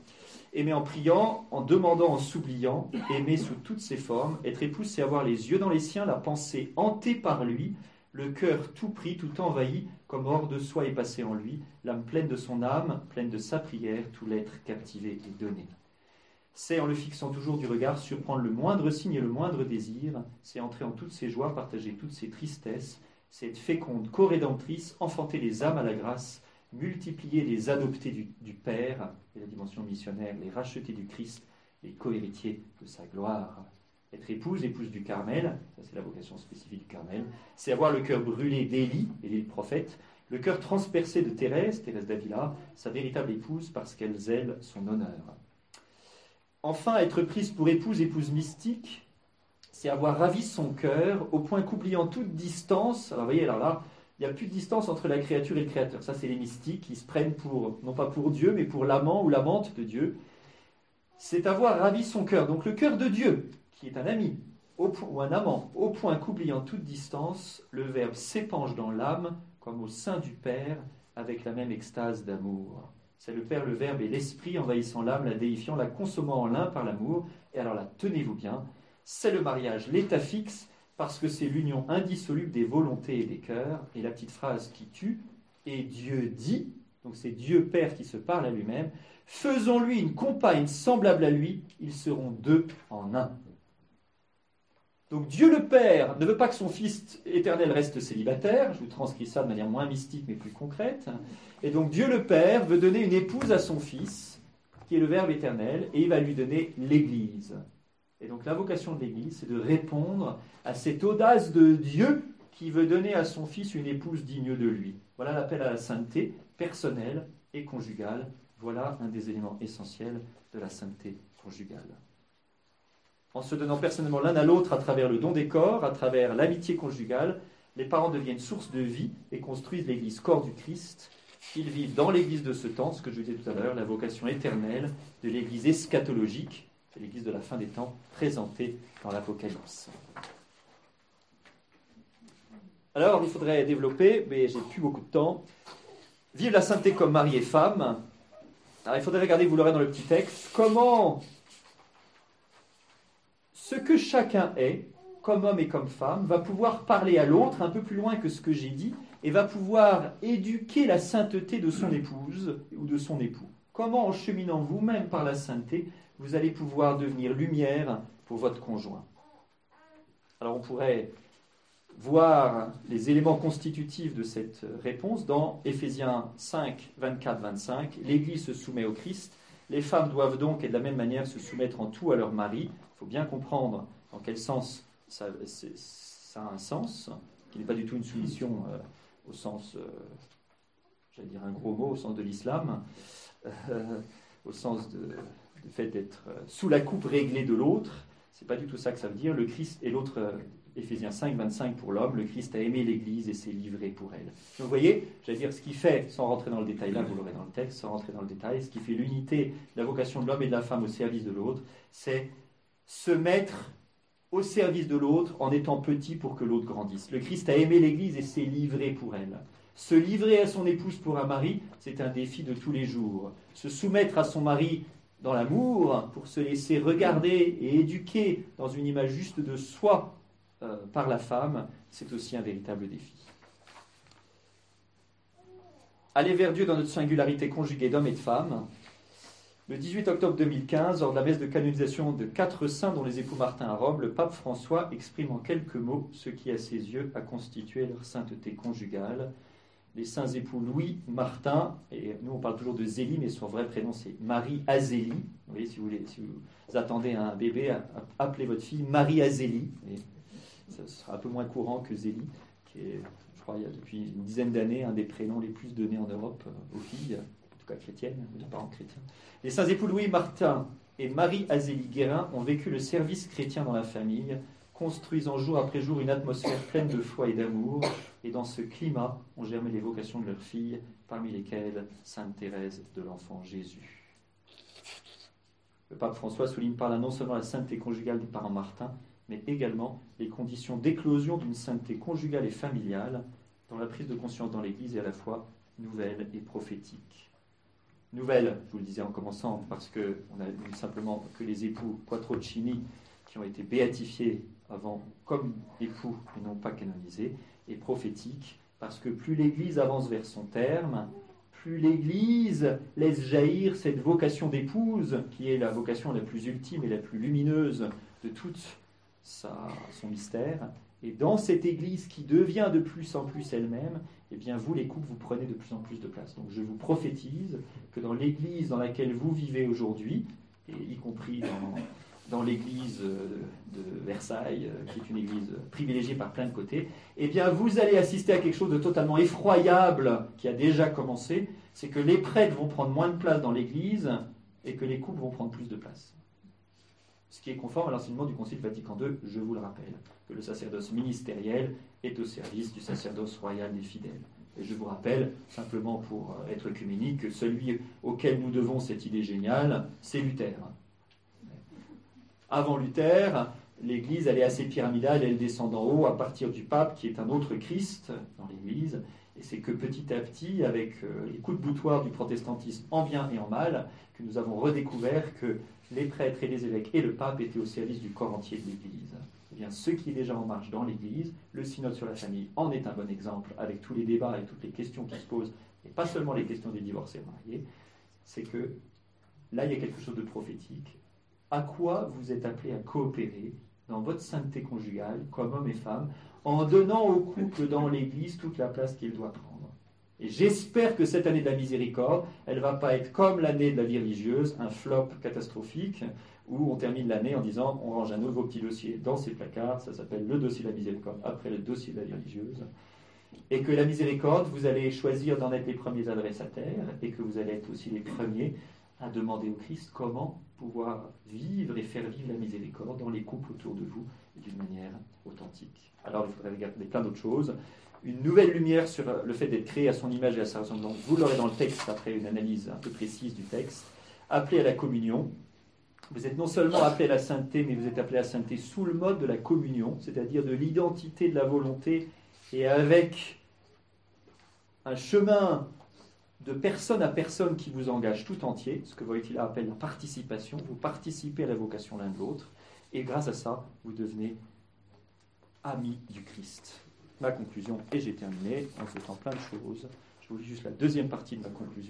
Aimer en priant, en demandant, en s'oubliant, aimer sous toutes ses formes. Être épouse, c'est avoir les yeux dans les siens, la pensée hantée par lui, le cœur tout pris, tout envahi, comme hors de soi et passé en lui, l'âme pleine de son âme, pleine de sa prière, tout l'être captivé et donné. C'est en le fixant toujours du regard, surprendre le moindre signe et le moindre désir, c'est entrer en toutes ses joies, partager toutes ses tristesses, c'est être féconde, co-rédemptrice, enfanter les âmes à la grâce, multiplier les adoptés du Père, et la dimension missionnaire, les rachetés du Christ, les co-héritiers de sa gloire. Être épouse, épouse du Carmel, ça c'est la vocation spécifique du Carmel, c'est avoir le cœur brûlé d'Élie, Élie le prophète, le cœur transpercé de Thérèse, Thérèse d'Avila, sa véritable épouse parce qu'elle zèle son honneur. Enfin, être prise pour épouse, épouse mystique, c'est avoir ravi son cœur au point qu'oubliant toute distance, alors vous voyez, alors là, il n'y a plus de distance entre la créature et le créateur. Ça, c'est les mystiques qui se prennent pour, non pas pour Dieu, mais pour l'amant ou l'amante de Dieu. C'est avoir ravi son cœur. Donc le cœur de Dieu, qui est un ami ou un amant, au point qu'oubliant toute distance, le Verbe s'épanche dans l'âme comme au sein du Père, avec la même extase d'amour. C'est le Père, le Verbe et l'Esprit envahissant l'âme, la déifiant, la consommant en l'un par l'amour. Et alors là, tenez-vous bien, c'est le mariage, l'état fixe, parce que c'est l'union indissoluble des volontés et des cœurs. Et la petite phrase qui tue, et Dieu dit, donc c'est Dieu Père qui se parle à lui-même, faisons-lui une compagne semblable à lui, ils seront deux en un. Donc Dieu le Père ne veut pas que son Fils éternel reste célibataire, je vous transcris ça de manière moins mystique mais plus concrète, et donc Dieu le Père veut donner une épouse à son Fils, qui est le Verbe éternel, et il va lui donner l'Église. Et donc la vocation de l'Église, c'est de répondre à cette audace de Dieu qui veut donner à son Fils une épouse digne de lui. Voilà l'appel à la sainteté personnelle et conjugale. Voilà un des éléments essentiels de la sainteté conjugale. En se donnant personnellement l'un à l'autre à travers le don des corps, à travers l'amitié conjugale, les parents deviennent source de vie et construisent l'Église corps du Christ. Ils vivent dans l'Église de ce temps, ce que je disais tout à l'heure, la vocation éternelle de l'Église eschatologique, c'est l'Église de la fin des temps, présentée dans l'Apocalypse. Alors, il faudrait développer, mais j'ai plus beaucoup de temps. Vivre la sainteté comme mari et femme. Alors, il faudrait regarder, vous l'aurez dans le petit texte, comment ce que chacun est, comme homme et comme femme, va pouvoir parler à l'autre un peu plus loin que ce que j'ai dit, et va pouvoir éduquer la sainteté de son épouse ou de son époux. Comment, en cheminant vous-même par la sainteté, vous allez pouvoir devenir lumière pour votre conjoint. Alors on pourrait voir les éléments constitutifs de cette réponse dans Éphésiens 5, 24-25. L'Église se soumet au Christ. Les femmes doivent donc, et de la même manière, se soumettre en tout à leur mari. Il faut bien comprendre dans quel sens ça a un sens, qui n'est pas du tout une soumission au sens, j'allais dire un gros mot, au sens de l'islam, au sens du fait d'être sous la coupe réglée de l'autre. C'est pas du tout ça que ça veut dire. Le Christ et l'autre, Éphésiens 5, 25 pour l'homme, le Christ a aimé l'Église et s'est livré pour elle. Donc vous voyez, j'allais dire ce qui fait, sans rentrer dans le détail là, vous l'aurez dans le texte, sans rentrer dans le détail, ce qui fait l'unité, la vocation de l'homme et de la femme au service de l'autre, c'est se mettre au service de l'autre en étant petit pour que l'autre grandisse. Le Christ a aimé l'Église et s'est livré pour elle. Se livrer à son épouse pour un mari, c'est un défi de tous les jours. Se soumettre à son mari dans l'amour, pour se laisser regarder et éduquer dans une image juste de soi par la femme, c'est aussi un véritable défi. Aller vers Dieu dans notre singularité conjuguée d'hommes et de femmes. Le 18 octobre 2015, lors de la messe de canonisation de 4 saints dont les époux Martin à Rome, le pape François exprime en quelques mots ce qui, à ses yeux, a constitué leur sainteté conjugale. Les saints époux Louis, Martin, et nous on parle toujours de Zélie, mais son vrai prénom c'est Marie Azélie. Vous voyez, si vous attendez un bébé, appelez votre fille Marie Azélie. Et ça sera un peu moins courant que Zélie, qui est, je crois, il y a depuis une dizaine d'années, un des prénoms les plus donnés en Europe aux filles, en tout cas chrétiennes, de parents chrétiens. Les saints époux Louis, Martin et Marie Azélie Guérin ont vécu le service chrétien dans la famille, construisant jour après jour une atmosphère pleine de foi et d'amour, et dans ce climat ont germé les vocations de leurs filles, parmi lesquelles Sainte Thérèse de l'Enfant Jésus. Le pape François souligne par là non seulement la sainteté conjugale des parents Martin, mais également les conditions d'éclosion d'une sainteté conjugale et familiale, dont la prise de conscience dans l'Église est à la fois nouvelle et prophétique. nouvelle, je vous le disais en commençant, parce qu'on a vu simplement que les époux Quattrocini, qui ont été béatifiés avant comme époux et non pas canonisés, et prophétique, parce que plus l'Église avance vers son terme, plus l'Église laisse jaillir cette vocation d'épouse, qui est la vocation la plus ultime et la plus lumineuse de tout son mystère. Et dans cette Église qui devient de plus en plus elle-même, eh bien vous, les couples, vous prenez de plus en plus de place. Donc je vous prophétise que dans l'Église dans laquelle vous vivez aujourd'hui, et y compris dans l'Église de Versailles, qui est une Église privilégiée par plein de côtés, eh bien vous allez assister à quelque chose de totalement effroyable qui a déjà commencé, c'est que les prêtres vont prendre moins de place dans l'Église et que les couples vont prendre plus de place. Ce qui est conforme à l'enseignement du Concile Vatican II, je vous le rappelle, que le sacerdoce ministériel est au service du sacerdoce royal des fidèles. Et je vous rappelle, simplement pour être œcuménique, que celui auquel nous devons cette idée géniale, c'est Luther. Avant Luther, l'Église, elle est assez pyramidale, elle descend d'en haut à partir du pape, qui est un autre Christ dans l'Église. Et c'est que petit à petit, avec les coups de boutoir du protestantisme en bien et en mal, que nous avons redécouvert que les prêtres et les évêques et le pape étaient au service du corps entier de l'Église. Eh bien, ce qui est déjà en marche dans l'Église, le synode sur la famille en est un bon exemple, avec tous les débats et toutes les questions qui se posent, et pas seulement les questions des divorcés mariés, c'est que là, il y a quelque chose de prophétique. À quoi vous êtes appelés à coopérer dans votre sainteté conjugale, comme homme et femme, en donnant au couple dans l'Église toute la place qu'il doit prendre. Et j'espère que cette année de la miséricorde, elle ne va pas être comme l'année de la vie religieuse, un flop catastrophique, où on termine l'année en disant on range un nouveau petit dossier dans ses placards, ça s'appelle le dossier de la miséricorde, après le dossier de la vie religieuse, et que la miséricorde, vous allez choisir d'en être les premiers adressataires, et que vous allez être aussi les premiers à demander au Christ comment pouvoir vivre et faire vivre la miséricorde dans les couples autour de vous d'une manière authentique. Alors il faudrait regarder plein d'autres choses. Une nouvelle lumière sur le fait d'être créé à son image et à sa ressemblance. Vous l'aurez dans le texte après une analyse un peu précise du texte. Appelé à la communion. Vous êtes non seulement appelé à la sainteté, mais vous êtes appelé à la sainteté sous le mode de la communion, c'est-à-dire de l'identité de la volonté et avec un chemin de personne à personne qui vous engage tout entier, ce que Wojtyla appelle la participation. Vous participez à la vocation l'un de l'autre, et grâce à ça, vous devenez amis du Christ. Ma conclusion, et j'ai terminé en faisant plein de choses. Je vous lis juste la deuxième partie de ma conclusion.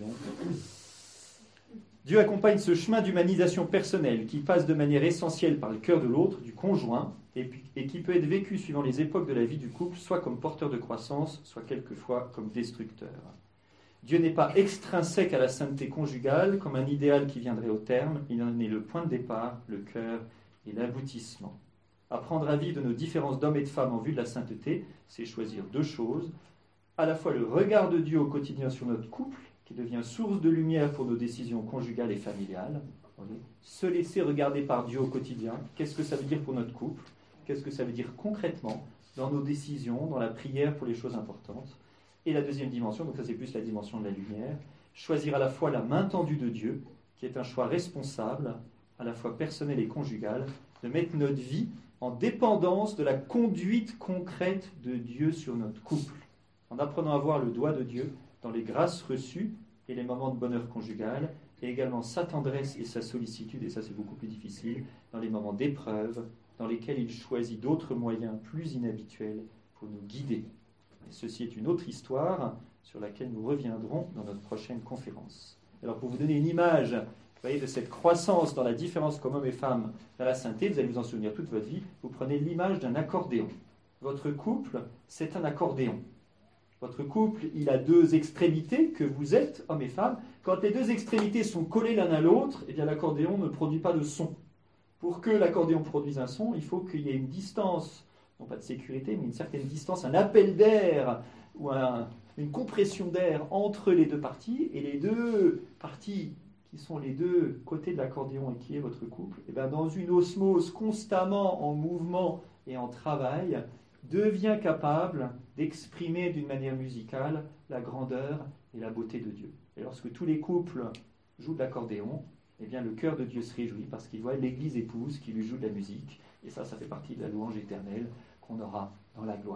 Dieu accompagne ce chemin d'humanisation personnelle qui passe de manière essentielle par le cœur de l'autre, du conjoint, et qui peut être vécu suivant les époques de la vie du couple, soit comme porteur de croissance, soit quelquefois comme destructeur. Dieu n'est pas extrinsèque à la sainteté conjugale comme un idéal qui viendrait au terme, il en est le point de départ, le cœur et l'aboutissement. Apprendre à vivre de nos différences d'hommes et de femmes en vue de la sainteté, c'est choisir deux choses, à la fois le regard de Dieu au quotidien sur notre couple, qui devient source de lumière pour nos décisions conjugales et familiales, se laisser regarder par Dieu au quotidien, qu'est-ce que ça veut dire pour notre couple, qu'est-ce que ça veut dire concrètement dans nos décisions, dans la prière pour les choses importantes. Et la deuxième dimension, donc ça c'est plus la dimension de la lumière, choisir à la fois la main tendue de Dieu, qui est un choix responsable, à la fois personnel et conjugal, de mettre notre vie en dépendance de la conduite concrète de Dieu sur notre couple, en apprenant à voir le doigt de Dieu dans les grâces reçues et les moments de bonheur conjugal, et également sa tendresse et sa sollicitude, et ça c'est beaucoup plus difficile, dans les moments d'épreuve, dans lesquels il choisit d'autres moyens plus inhabituels pour nous guider. Et ceci est une autre histoire sur laquelle nous reviendrons dans notre prochaine conférence. Alors pour vous donner une image, vous voyez, de cette croissance dans la différence comme hommes et femmes dans la sainteté, vous allez vous en souvenir toute votre vie, vous prenez l'image d'un accordéon. Votre couple, c'est un accordéon. Votre couple, il a deux extrémités que vous êtes, hommes et femmes. Quand les deux extrémités sont collées l'un à l'autre, eh bien l'accordéon ne produit pas de son. Pour que l'accordéon produise un son, il faut qu'il y ait une distance, non pas de sécurité, mais une certaine distance, un appel d'air ou une compression d'air entre les deux parties, et les deux parties qui sont les deux côtés de l'accordéon et qui est votre couple, et bien dans une osmose constamment en mouvement et en travail, devient capable d'exprimer d'une manière musicale la grandeur et la beauté de Dieu. Et lorsque tous les couples jouent de l'accordéon, eh bien le cœur de Dieu se réjouit parce qu'il voit l'Église épouse qui lui joue de la musique, et ça fait partie de la louange éternelle qu'on aura dans la gloire.